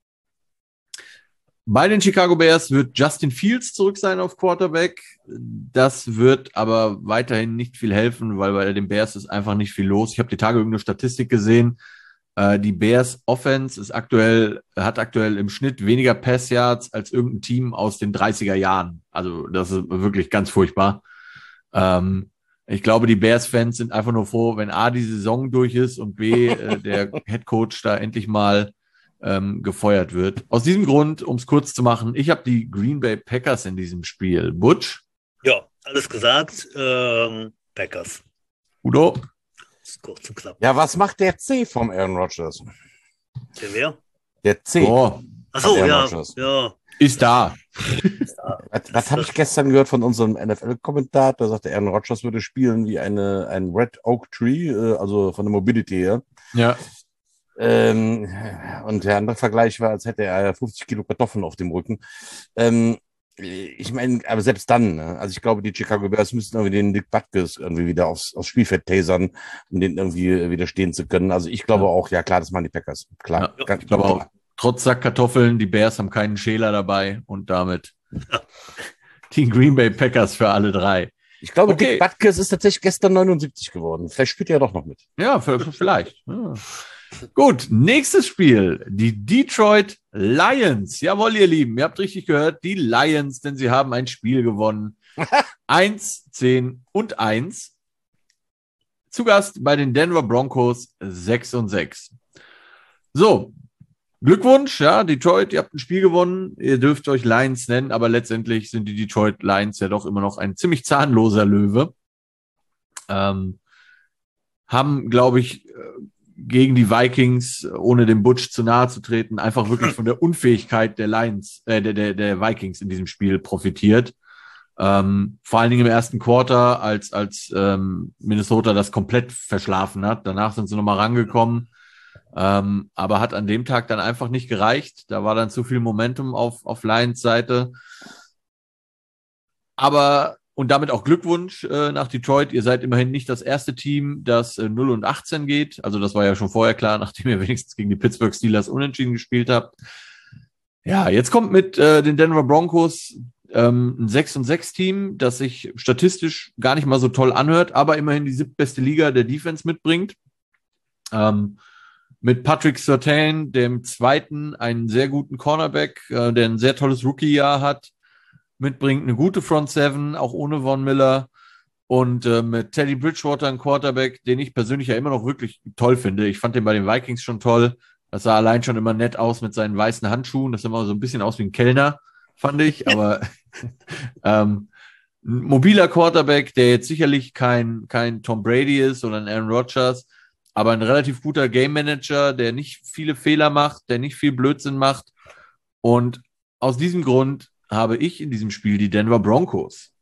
Bei den Chicago Bears wird Justin Fields zurück sein auf Quarterback. Das wird aber weiterhin nicht viel helfen, weil bei den Bears ist einfach nicht viel los. Ich habe die Tage irgendeine Statistik gesehen. Äh, die Bears Offense ist aktuell, hat aktuell im Schnitt weniger Pass Yards als irgendein Team aus den dreißiger Jahren. Also das ist wirklich ganz furchtbar. Ähm, ich glaube, die Bears-Fans sind einfach nur froh, wenn A, die Saison durch ist und B, äh, der Headcoach da endlich mal ähm, gefeuert wird. Aus diesem Grund, um es kurz zu machen, ich habe die Green Bay Packers in diesem Spiel. Butch?
Ja, alles gesagt. Ähm, Packers.
Udo?
Das ist kurz und knapp.
Ja, was macht der C vom Aaron Rodgers?
Der wer?
Der C.
Oh,
Achso,
Aaron
ja,
Rodgers.
ja.
ist da.
Was, was habe ich gestern gehört von unserem N F L-Kommentar? Da sagte Aaron Rodgers würde spielen wie eine, ein Red Oak Tree, äh, also von der Mobility her.
Ja.
Ähm, und der andere Vergleich war, als hätte er fünfzig Kilo Kartoffeln auf dem Rücken. Ähm, ich meine, aber selbst dann, ne? Also ich glaube, die Chicago Bears müssten irgendwie den Nick Butkus irgendwie wieder aufs, aufs Spielfeld tasern, um den irgendwie widerstehen zu können. Also ich glaube
Ja.
auch, ja klar, das machen die Packers. Klar.
Ja,
Ganz,
ich glaube auch. Trotz Sackkartoffeln, die Bears haben keinen Schäler dabei und damit die Green Bay Packers für alle drei.
Ich glaube,
Okay.
Dick Butkus ist tatsächlich gestern neunundsiebzig geworden. Vielleicht spielt er ja doch noch mit.
Ja, v- vielleicht. Ja. Gut, nächstes Spiel. Die Detroit Lions. Jawohl, ihr Lieben, ihr habt richtig gehört. Die Lions, denn sie haben ein Spiel gewonnen. eins, zehn und eins. Zu Gast bei den Denver Broncos sechs und sechs. So, Glückwunsch, ja, Detroit, ihr habt ein Spiel gewonnen. Ihr dürft euch Lions nennen, aber letztendlich sind die Detroit Lions ja doch immer noch ein ziemlich zahnloser Löwe. Ähm, haben, glaube ich, äh, gegen die Vikings, ohne dem Butch zu nahe zu treten, einfach wirklich von der Unfähigkeit der Lions, äh, der, der, der Vikings in diesem Spiel profitiert. Ähm, vor allen Dingen im ersten Quarter, als, als ähm, Minnesota das komplett verschlafen hat. Danach sind sie nochmal rangekommen, ähm, aber hat an dem Tag dann einfach nicht gereicht. Da war dann zu viel Momentum auf, auf Lions Seite. Aber, und damit auch Glückwunsch äh, nach Detroit. Ihr seid immerhin nicht das erste Team, das äh, null und achtzehn geht. Also das war ja schon vorher klar, nachdem ihr wenigstens gegen die Pittsburgh Steelers unentschieden gespielt habt. Ja, jetzt kommt mit äh, den Denver Broncos ähm, ein sechs und sechs Team, das sich statistisch gar nicht mal so toll anhört, aber immerhin die siebtbeste Liga der Defense mitbringt. Ähm, mit Patrick Surtain, dem zweiten, einen sehr guten Cornerback, äh, der ein sehr tolles Rookie-Jahr hat, mitbringt eine gute Front Seven, auch ohne Von Miller. Und äh, mit Teddy Bridgewater, ein Quarterback, den ich persönlich ja immer noch wirklich toll finde. Ich fand den bei den Vikings schon toll. Das sah allein schon immer nett aus mit seinen weißen Handschuhen. Das sah immer so ein bisschen aus wie ein Kellner, fand ich. Aber ähm, ein mobiler Quarterback, der jetzt sicherlich kein, kein Tom Brady ist oder ein Aaron Rodgers, aber ein relativ guter Game Manager, der nicht viele Fehler macht, der nicht viel Blödsinn macht. Und aus diesem Grund habe ich in diesem Spiel die Denver Broncos.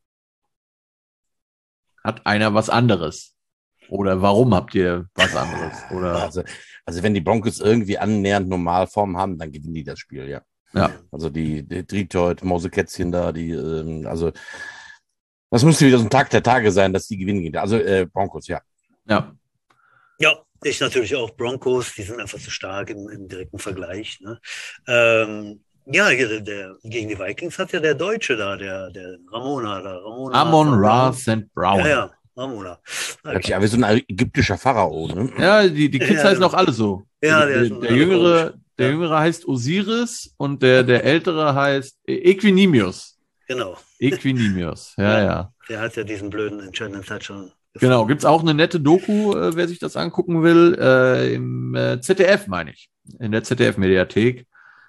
Hat einer was anderes? Oder warum habt ihr was anderes? Oder
Also, also wenn die Broncos irgendwie annähernd Normalform haben, dann gewinnen die das Spiel, ja.
ja,
Also die, die Detroit, Mausekätzchen da, die, ähm, also das müsste wieder so ein Tag der Tage sein, dass die gewinnen gehen. Also äh, Broncos, ja.
ja,
Ja, ich natürlich auch. Broncos, die sind einfach zu stark im, im direkten Vergleich. Ne? Ähm, ja, hier, der, der, gegen die Vikings hat ja der Deutsche da, der, der Ramona da. Ramona
Amon
Brown.
Ra Saint Brown.
Ja,
Ja,
ja, Ramona.
Hört sich aber wie so ein ägyptischer Pharao, ne?
die, die Kids
Ja,
heißen auch alle so.
Ja,
der,
der ist
der,
schon
der
alle
Jüngere,
komisch.
der
Ja.
Jüngere heißt Osiris und der, der Ältere heißt Equinemius.
Genau.
Equinemius, ja,
Ja.
ja.
Der hat ja diesen blöden entscheidenden Touchdown.
Genau, gibt's auch eine nette Doku, äh, wer sich das angucken will, äh, im äh, Z D F, meine ich. In der Z D F-Mediathek.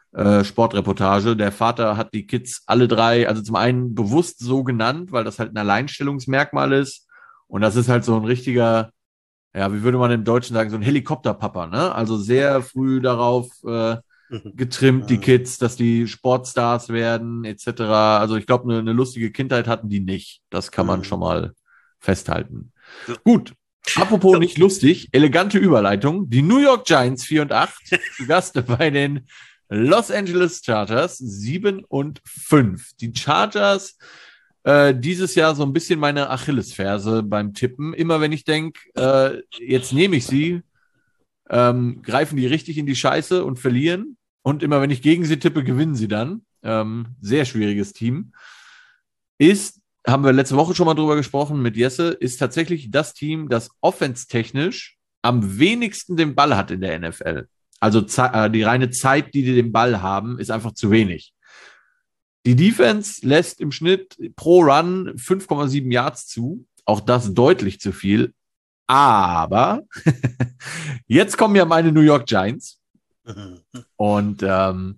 äh, Sportreportage. Der Vater hat die Kids alle drei, also zum einen bewusst so genannt, weil das halt ein Alleinstellungsmerkmal ist. Und das ist halt so ein richtiger, ja, wie würde man im Deutschen sagen, so ein Helikopterpapa, ne? Also sehr früh darauf äh, getrimmt, die Kids, dass die Sportstars werden, et cetera. Also ich glaube, eine, eine lustige Kindheit hatten die nicht. Das kann man schon mal festhalten. Gut. Apropos nicht lustig, elegante Überleitung. Die New York Giants vier und acht, zu Gast bei den Los Angeles Chargers sieben und fünf. Die Chargers äh, dieses Jahr so ein bisschen meine Achillesferse beim Tippen. Immer wenn ich denke, äh, jetzt nehme ich sie, ähm, greifen die richtig in die Scheiße und verlieren. Und immer wenn ich gegen sie tippe, gewinnen sie dann. Ähm, sehr schwieriges Team. Ist, haben wir letzte Woche schon mal drüber gesprochen mit Jesse, ist tatsächlich das Team, das offense-technisch am wenigsten den Ball hat in der N F L. Also äh, die reine Zeit, die die den Ball haben, ist einfach zu wenig. Die Defense lässt im Schnitt pro Run fünf Komma sieben Yards zu. Auch das deutlich zu viel. Aber jetzt kommen ja meine New York Giants. Und ähm,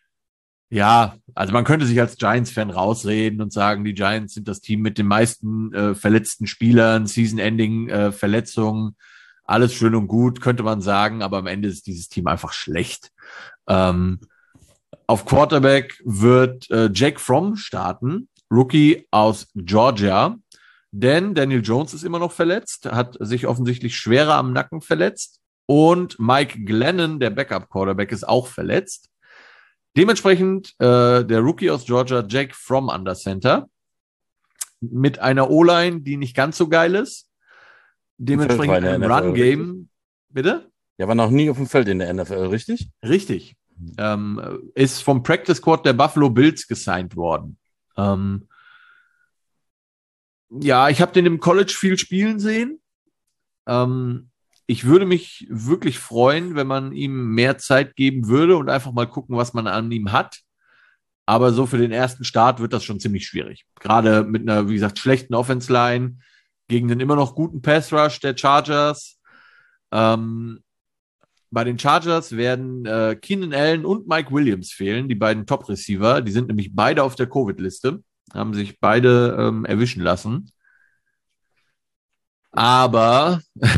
ja, also man könnte sich als Giants-Fan rausreden und sagen, die Giants sind das Team mit den meisten äh, verletzten Spielern, Season-Ending-Verletzungen, äh, alles schön und gut, könnte man sagen, aber am Ende ist dieses Team einfach schlecht. Ähm, auf Quarterback wird äh, Jake Fromm starten, Rookie aus Georgia, denn Daniel Jones ist immer noch verletzt, hat sich offensichtlich schwerer am Nacken verletzt und Mike Glennon, der Backup-Quarterback, ist auch verletzt. Dementsprechend äh, der Rookie aus Georgia, Jake Fromm an der Center, mit einer O-Line, die nicht ganz so geil ist. Dementsprechend im Run-Game. Bitte?
Ja, war noch nie auf dem Feld in der N F L, richtig?
Richtig. Ähm, ist vom Practice Squad der Buffalo Bills gesigned worden. Ähm, ja, ich habe den im College viel spielen sehen. Ähm, ich würde mich wirklich freuen, wenn man ihm mehr Zeit geben würde und einfach mal gucken, was man an ihm hat. Aber so für den ersten Start wird das schon ziemlich schwierig. Gerade mit einer, wie gesagt, schlechten Offense-Line gegen den immer noch guten Pass-Rush der Chargers. Ähm, bei den Chargers werden äh, Keenan Allen und Mike Williams fehlen, die beiden Top-Receiver. Die sind nämlich beide auf der Covid-Liste, haben sich beide ähm, erwischen lassen. Aber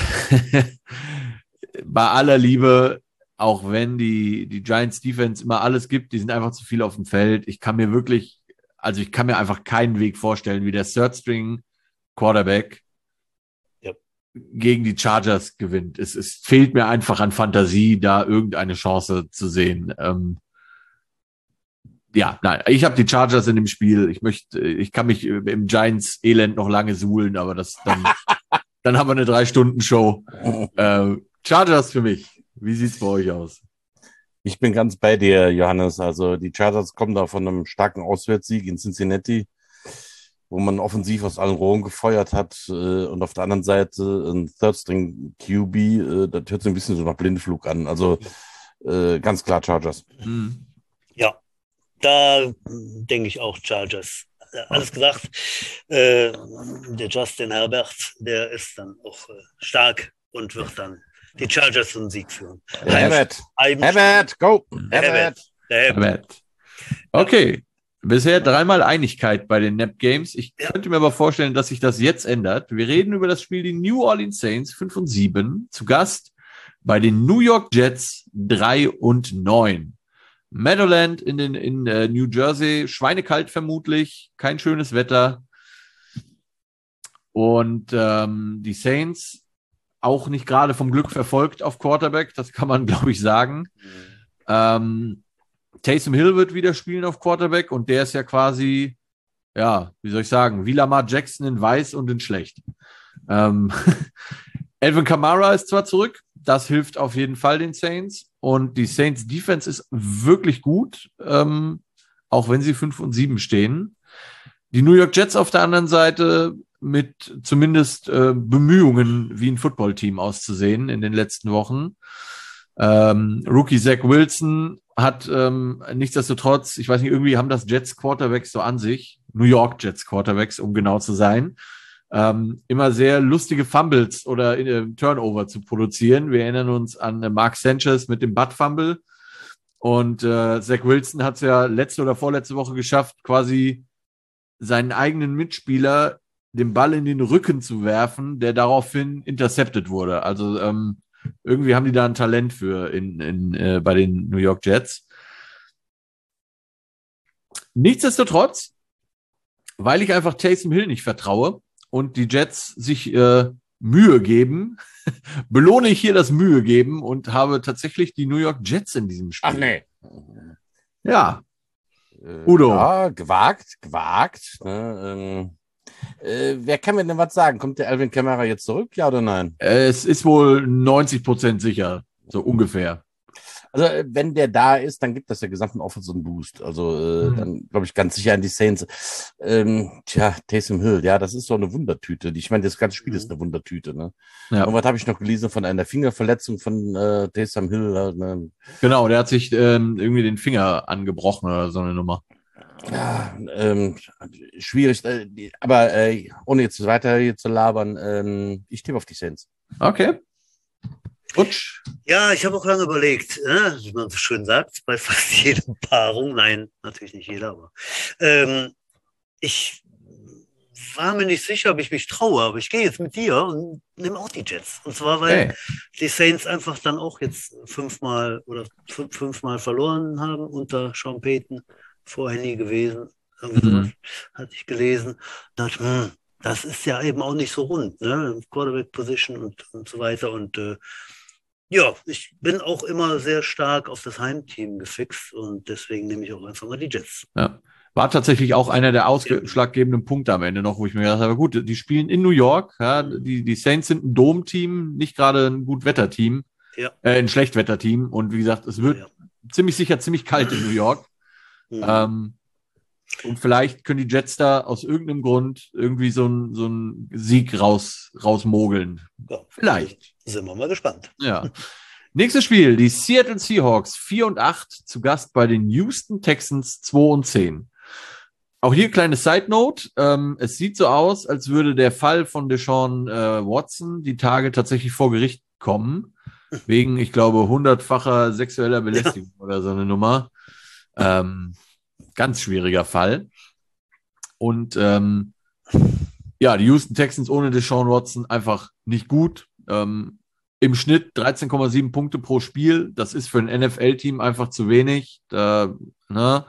bei aller Liebe, auch wenn die, die Giants Defense immer alles gibt, die sind einfach zu viel auf dem Feld. Ich kann mir wirklich, also ich kann mir einfach keinen Weg vorstellen, wie der Third String Quarterback ja. gegen die Chargers gewinnt. Es, es fehlt mir einfach an Fantasie, da irgendeine Chance zu sehen. Ähm, ja, nein, ich habe die Chargers in dem Spiel. Ich möchte, ich kann mich im Giants Elend noch lange suhlen, aber das dann, dann haben wir eine Drei-Stunden-Show. Äh, Chargers für mich. Wie sieht's bei euch aus?
Ich bin ganz bei dir, Johannes. Also die Chargers kommen da von einem starken Auswärtssieg in Cincinnati, wo man offensiv aus allen Rohren gefeuert hat. Und auf der anderen Seite ein Third-String-Q B, das hört sich ein bisschen so nach Blindflug an. Also ganz klar Chargers.
Mhm.
Ja, da denke ich auch Chargers. Alles gesagt, äh, der Justin Herbert, der ist dann auch äh, stark und wird dann die Chargers zum Sieg führen.
Herbert, Herbert, go!
Herbert.
Herbert. Okay, bisher dreimal Einigkeit bei den Nap Games. Ich ja. könnte mir aber vorstellen, dass sich das jetzt ändert. Wir reden über das Spiel die New Orleans Saints fünf und sieben, zu Gast bei den New York Jets drei und neun. Meadowland in, den, in äh, New Jersey, schweinekalt vermutlich, kein schönes Wetter. Und ähm, die Saints auch nicht gerade vom Glück verfolgt auf Quarterback, das kann man, glaube ich, sagen. Mhm. Ähm, Taysom Hill wird wieder spielen auf Quarterback und der ist ja quasi, ja, wie soll ich sagen, wie Lamar Jackson in weiß und in schlecht. Ähm, Alvin Kamara ist zwar zurück, das hilft auf jeden Fall den Saints. Und die Saints Defense ist wirklich gut, ähm, auch wenn sie fünf und sieben stehen. Die New York Jets auf der anderen Seite mit zumindest äh, Bemühungen, wie ein Footballteam auszusehen in den letzten Wochen. Ähm, Rookie Zach Wilson hat ähm, nichtsdestotrotz, ich weiß nicht, irgendwie haben das Jets Quarterbacks so an sich, New York Jets Quarterbacks, um genau zu sein, Ähm, immer sehr lustige Fumbles oder äh, Turnover zu produzieren. Wir erinnern uns an äh, Mark Sanchez mit dem Butt-Fumble Und äh, Zach Wilson hat es ja letzte oder vorletzte Woche geschafft, quasi seinen eigenen Mitspieler den Ball in den Rücken zu werfen, der daraufhin intercepted wurde. Also ähm, irgendwie haben die da ein Talent für in, in, äh, bei den New York Jets. Nichtsdestotrotz, weil ich einfach Taysom Hill nicht vertraue und die Jets sich äh, Mühe geben, belohne ich hier das Mühe geben und habe tatsächlich die New York Jets in diesem Spiel.
Ach nee.
Ja.
Äh,
Udo.
Ja, gewagt, gewagt. Ne, ähm, äh, wer kann mir denn was sagen? Kommt der Alvin Kamara jetzt zurück, ja oder nein?
Es ist wohl neunzig Prozent sicher, so ungefähr.
Also, äh, wenn der da ist, dann gibt das der gesamten Offense einen Boost. Also, äh,
Mhm.
dann glaube ich ganz sicher an die Saints. Ähm, tja, Taysom Hill, ja, das ist so eine Wundertüte. Ich meine, das ganze Spiel ist eine Wundertüte. Ne?
Ja.
Und was habe ich noch gelesen von einer Fingerverletzung von äh, Taysom Hill? Halt, ne?
Genau, der hat sich ähm, irgendwie den Finger angebrochen oder so eine Nummer.
Ja, ähm, schwierig, äh, die- aber äh, ohne jetzt weiter hier zu labern, ähm, ich tippe auf die Saints.
Okay. Rutsch.
Ja, ich habe auch lange überlegt, äh, wie man so schön sagt, bei fast jeder Paarung. Nein, natürlich nicht jeder, aber ähm, ich war mir nicht sicher, ob ich mich traue, aber ich gehe jetzt mit dir und nehme auch die Jets. Und zwar, weil
Hey.
die Saints einfach dann auch jetzt fünfmal oder fünf, fünfmal verloren haben unter Sean Payton. Vorher nie gewesen. Irgendwie
Mhm.
sowas hatte ich gelesen. Dachte, hm, das ist ja eben auch nicht so rund, ne? Quarterback-Position und, und so weiter. Und äh, ja, ich bin auch immer sehr stark auf das Heimteam gefixt und deswegen nehme ich auch einfach mal die Jets.
Ja. War tatsächlich auch einer der ausschlaggebenden Punkte am Ende noch, wo ich mir gedacht habe, gut, die spielen in New York, ja, die, die Saints sind ein Dom-Team, nicht gerade ein Gutwetterteam,
Ja.
äh, ein Schlechtwetterteam und wie gesagt, es wird
Ja.
ziemlich sicher ziemlich kalt in New York.
Mhm.
Ähm, und vielleicht können die Jets da aus irgendeinem Grund irgendwie so einen so einen Sieg raus, rausmogeln.
Ja,
Vielleicht.
sind wir mal gespannt.
Ja. Nächstes Spiel, die Seattle Seahawks vier und acht zu Gast bei den Houston Texans zwei und zehn. Auch hier kleine Side Note. Ähm, es sieht so aus, als würde der Fall von Deshaun äh, Watson die Tage tatsächlich vor Gericht kommen. Wegen, ich glaube, hundertfacher sexueller Belästigung oder so eine Nummer. Ähm, ganz schwieriger Fall. Und ähm, ja, die Houston Texans ohne Deshaun Watson einfach nicht gut. Ähm, Im Schnitt dreizehn Komma sieben Punkte pro Spiel. Das ist für ein N F L-Team einfach zu wenig. Da, ne?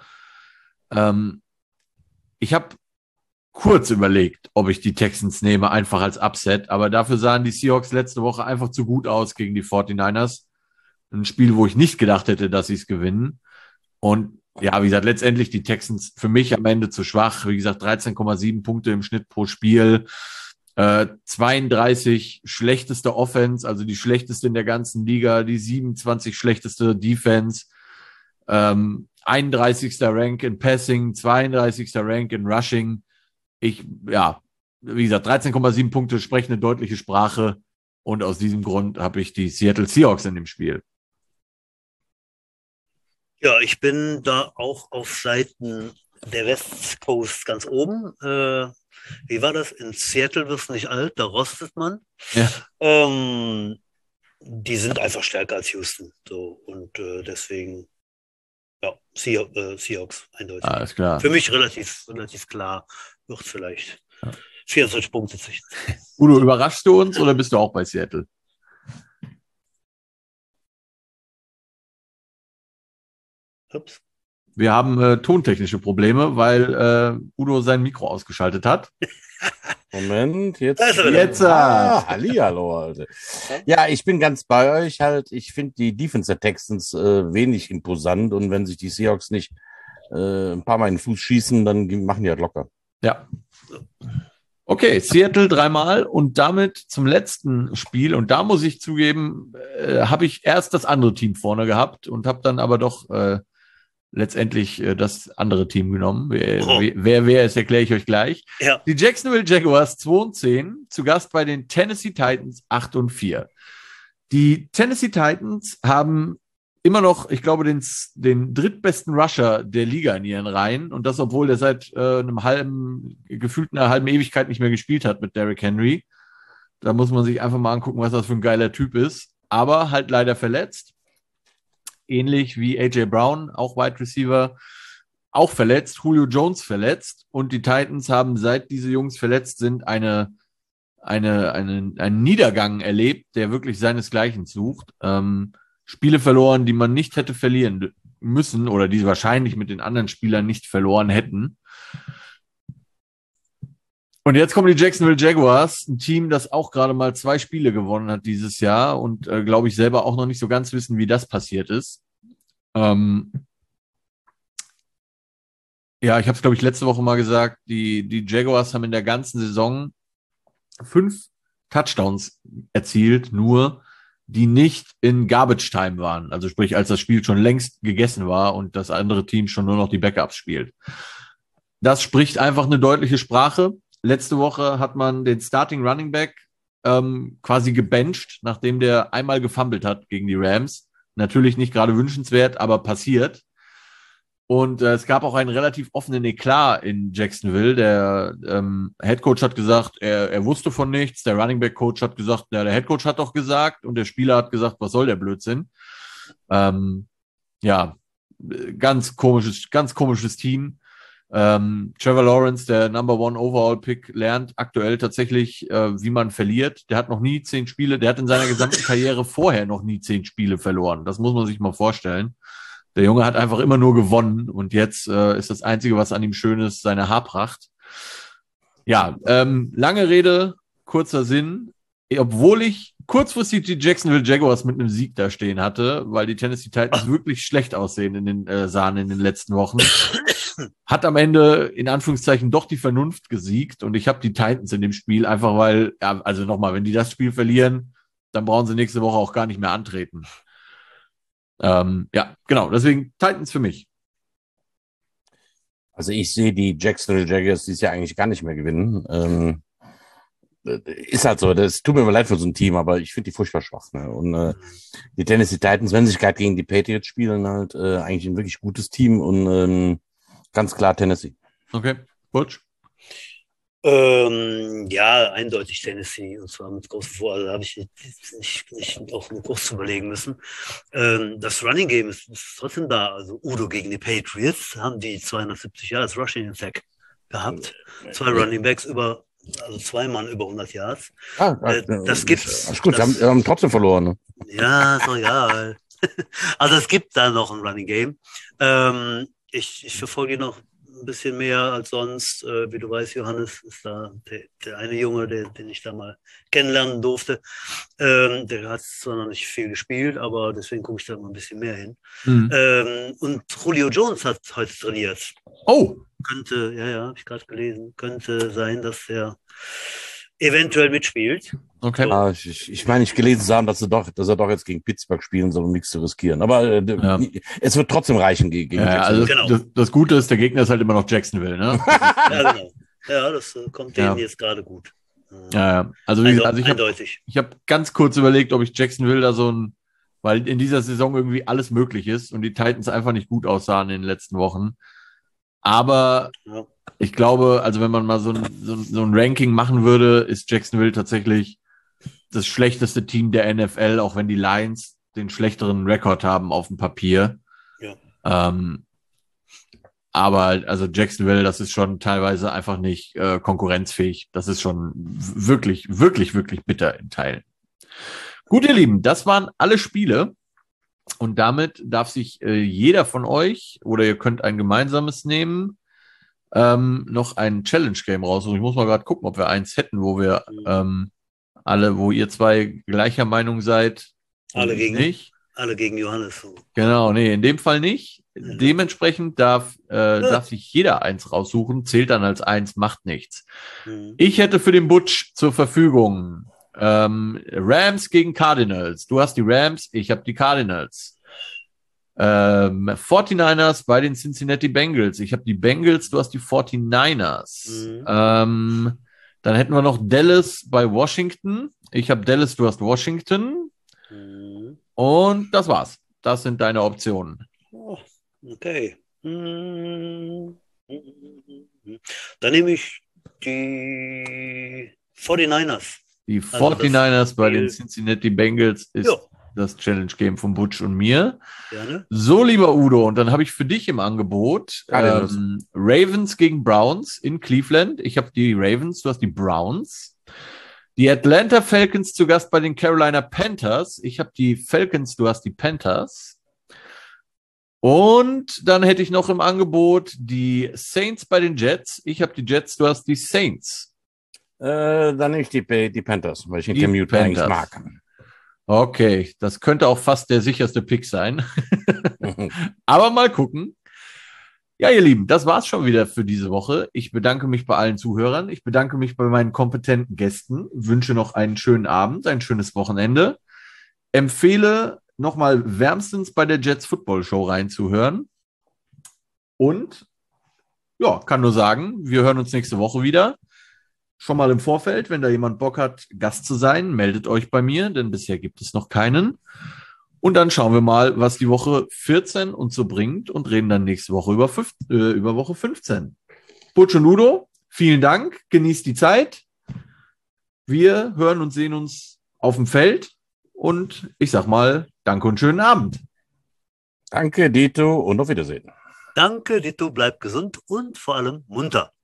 ähm, ich habe kurz überlegt, ob ich die Texans nehme, einfach als Upset. Aber dafür sahen die Seahawks letzte Woche einfach zu gut aus gegen die forty-niners. Ein Spiel, wo ich nicht gedacht hätte, dass sie es gewinnen. Und ja, wie gesagt, letztendlich die Texans für mich am Ende zu schwach. Wie gesagt, dreizehn Komma sieben Punkte im Schnitt pro Spiel. Äh, zweiunddreißig schlechteste Offense, also die schlechteste in der ganzen Liga. Die siebenundzwanzig schlechteste Defense. Ähm, einunddreißigster Rank in Passing, zweiunddreißigster Rank in Rushing. Ich, ja, wie gesagt, dreizehn Komma sieben Punkte sprechen eine deutliche Sprache. Und aus diesem Grund habe ich die Seattle Seahawks in dem Spiel.
Ja, ich bin da auch auf Seiten der West Coast ganz oben. Äh, wie war das? In Seattle wirst du nicht alt, da rostet man.
Ja.
Ähm, die sind einfach stärker als Houston. So, und äh, deswegen, ja, Seah- äh, Seahawks eindeutig.
Alles klar.
Für mich relativ, relativ klar. Wird vielleicht
Ja.
vierundzwanzig Punkte zwischen.
Udo, überraschst du uns oder bist du auch bei Seattle?
Ups.
Wir haben äh, tontechnische Probleme, weil äh, Udo sein Mikro ausgeschaltet hat.
Moment, jetzt.
Da ist er wieder.
Jetzt, äh,
Ah, hallihallo, Alter. Ja, ich bin ganz bei euch halt. Ich finde die Defense der Texans äh, wenig imposant und wenn sich die Seahawks nicht äh, ein paar Mal in den Fuß schießen, dann machen die halt locker.
Ja. Okay, Seattle dreimal und damit zum letzten Spiel. Und da muss ich zugeben, äh, habe ich erst das andere Team vorne gehabt und habe dann aber doch äh, letztendlich äh, das andere Team genommen. Wer,
Oh.
wer wer ist, erkläre ich euch gleich.
Ja,
Die Jacksonville Jaguars zwei und zehn, zu Gast bei den Tennessee Titans acht und vier. Die Tennessee Titans haben immer noch, ich glaube, den, den drittbesten Rusher der Liga in ihren Reihen. Und das, obwohl der seit äh, einem halben, gefühlt einer halben Ewigkeit nicht mehr gespielt hat mit Derrick Henry. Da muss man sich einfach mal angucken, was das für ein geiler Typ ist. Aber halt leider verletzt. ähnlich wie A J Brown, auch Wide Receiver, auch verletzt, Julio Jones verletzt und die Titans haben, seit diese Jungs verletzt sind, eine, eine, eine, einen Niedergang erlebt, der wirklich seinesgleichen sucht. Ähm, Spiele verloren, die man nicht hätte verlieren müssen oder die wahrscheinlich mit den anderen Spielern nicht verloren hätten. Und jetzt kommen die Jacksonville Jaguars, ein Team, das auch gerade mal zwei Spiele gewonnen hat dieses Jahr und, äh, glaube ich, selber auch noch nicht so ganz wissen, wie das passiert ist. Ähm, Ja, ich habe es, glaube ich, letzte Woche mal gesagt, die, die Jaguars haben in der ganzen Saison fünf Touchdowns erzielt, nur die nicht in Garbage Time waren. Also sprich, als das Spiel schon längst gegessen war und das andere Team schon nur noch die Backups spielt. Das spricht einfach eine deutliche Sprache. Letzte Woche hat man den Starting Running Back ähm, quasi gebencht, nachdem der einmal gefummelt hat gegen die Rams. Natürlich nicht gerade wünschenswert, aber passiert. Und äh, es gab auch einen relativ offenen Eklat in Jacksonville. Der ähm, Headcoach hat gesagt, er, er wusste von nichts. Der Running Back Coach hat gesagt, ja, der Headcoach hat doch gesagt. Und der Spieler hat gesagt, was soll der Blödsinn? Ähm, ja, ganz komisches, ganz komisches Team. Ähm, Trevor Lawrence, der Number One Overall Pick, lernt aktuell tatsächlich, äh, wie man verliert. Der hat noch nie zehn Spiele, der hat in seiner gesamten Karriere vorher noch nie zehn Spiele verloren. Das muss man sich mal vorstellen. Der Junge hat einfach immer nur gewonnen und jetzt äh, ist das Einzige, was an ihm schön ist, seine Haarpracht. Ja, ähm, lange Rede, kurzer Sinn. Obwohl ich kurzfristig die Jacksonville Jaguars mit einem Sieg da stehen hatte, weil die Tennessee Titans wirklich schlecht aussehen in den äh, sahen in den letzten Wochen, hat am Ende in Anführungszeichen doch die Vernunft gesiegt und ich habe die Titans in dem Spiel einfach, weil, ja, also nochmal, wenn die das Spiel verlieren, dann brauchen sie nächste Woche auch gar nicht mehr antreten. Ähm, ja, genau, deswegen Titans für mich.
Also ich sehe die Jacksonville Jaguars dieses Jahr eigentlich gar nicht mehr gewinnen. Ähm, ist halt so, das tut mir immer leid für so ein Team, aber ich finde die furchtbar schwach. Ne? Und äh, die Tennessee Titans, wenn sie sich gerade gegen die Patriots spielen, halt äh, eigentlich ein wirklich gutes Team und ähm, ganz klar Tennessee.
Okay, Butch?
Ähm, ja, eindeutig Tennessee, und zwar mit großem Vor. Also da habe ich nicht, nicht auch nur kurz überlegen müssen. Ähm, das Running Game ist, ist trotzdem da. Also Udo gegen die Patriots haben die zweihundertsiebzig Yards Rushing Attack gehabt. Zwei Running Backs über, also zwei Mann über hundert Yards.
Ah,
äh, das gibt's.
Ist gut,
das,
haben, haben trotzdem verloren. Ne?
Ja, ist doch egal. Also es gibt da noch ein Running Game. Ähm, ich, ich verfolge die noch ein bisschen mehr als sonst. Äh, wie du weißt, Johannes ist da der, der eine Junge, der, den ich da mal kennenlernen durfte. Ähm, der hat zwar noch nicht viel gespielt, aber deswegen gucke ich da mal ein bisschen mehr hin. Mhm. Ähm, und Julio Jones hat heute trainiert.
Oh!
Könnte, ja, ja, habe ich gerade gelesen, könnte sein, dass er eventuell mitspielt.
Okay.
So.
Ah, ich, ich meine, ich gelesen zu haben, dass er doch, dass er doch jetzt gegen Pittsburgh spielen soll, um nichts zu riskieren. Aber äh, ja. Es wird trotzdem reichen gegen, gegen
ja, also
genau.
das, das Gute ist, der Gegner ist halt immer noch Jacksonville, ne?
Ja, genau. Ja, das äh, kommt denen ja. jetzt gerade gut.
Ja, ja. Also, wie gesagt, also ich habe hab ganz kurz überlegt, ob ich Jacksonville da so ein, weil in dieser Saison irgendwie alles möglich ist und die Titans einfach nicht gut aussahen in den letzten Wochen. Aber ja. ich glaube, also wenn man mal so ein, so, ein, so ein Ranking machen würde, ist Jacksonville tatsächlich das schlechteste Team der N F L, auch wenn die Lions den schlechteren Rekord haben auf dem Papier.
Ja.
Ähm, aber also Jacksonville, das ist schon teilweise einfach nicht äh, konkurrenzfähig. Das ist schon wirklich, wirklich, wirklich bitter in Teilen. Gut, ihr Lieben, das waren alle Spiele. Und damit darf sich äh, jeder von euch, oder ihr könnt ein gemeinsames nehmen, ähm, noch ein Challenge-Game raussuchen. Ich muss mal gerade gucken, ob wir eins hätten, wo wir ähm, alle, wo ihr zwei gleicher Meinung seid.
Alle gegen,
nicht.
alle gegen Johannes.
Genau, nee, in dem Fall nicht. Ja. Dementsprechend darf, äh, ja. darf sich jeder eins raussuchen, zählt dann als eins, macht nichts. Mhm. Ich hätte für den Butch zur Verfügung ähm, Rams gegen Cardinals. Du hast die Rams, ich habe die Cardinals. Ähm, forty-niners bei den Cincinnati Bengals. Ich habe die Bengals, du hast die forty-niners. Mhm. Ähm, dann hätten wir noch Dallas bei Washington. Ich habe Dallas, du hast Washington. Mhm. Und das war's. Das sind deine Optionen.
Oh, okay. Mhm. Dann nehme ich die forty-niners.
Die forty-niners also bei den Cincinnati Bengals ist ja. das Challenge Game von Butch und mir.
Gerne.
So, lieber Udo, und dann habe ich für dich im Angebot ähm, Ravens gegen Browns in Cleveland. Ich habe die Ravens, du hast die Browns. Die Atlanta Falcons zu Gast bei den Carolina Panthers. Ich habe die Falcons, du hast die Panthers. Und dann hätte ich noch im Angebot die Saints bei den Jets. Ich habe die Jets, du hast die Saints.
Äh, dann nehme ich die, die Panthers, weil ich den
Die
Cam Newton eigentlich
Panthers.
mag.
Okay, das könnte auch fast der sicherste Pick sein. Aber mal gucken. Ja, ihr Lieben, das war's schon wieder für diese Woche. Ich bedanke mich bei allen Zuhörern. Ich bedanke mich bei meinen kompetenten Gästen. Wünsche noch einen schönen Abend, ein schönes Wochenende. Empfehle nochmal wärmstens bei der Jets Football Show reinzuhören. Und ja, kann nur sagen, wir hören uns nächste Woche wieder. Schon mal im Vorfeld, wenn da jemand Bock hat, Gast zu sein, meldet euch bei mir, denn bisher gibt es noch keinen. Und dann schauen wir mal, was die Woche vierzehn uns so bringt und reden dann nächste Woche über, fünf, äh, über Woche fünfzehn. Butch und Udo, vielen Dank, genießt die Zeit. Wir hören und sehen uns auf dem Feld und ich sag mal, danke und schönen Abend.
Danke, Dito, und auf Wiedersehen.
Danke, Ditto, bleib gesund und vor allem munter.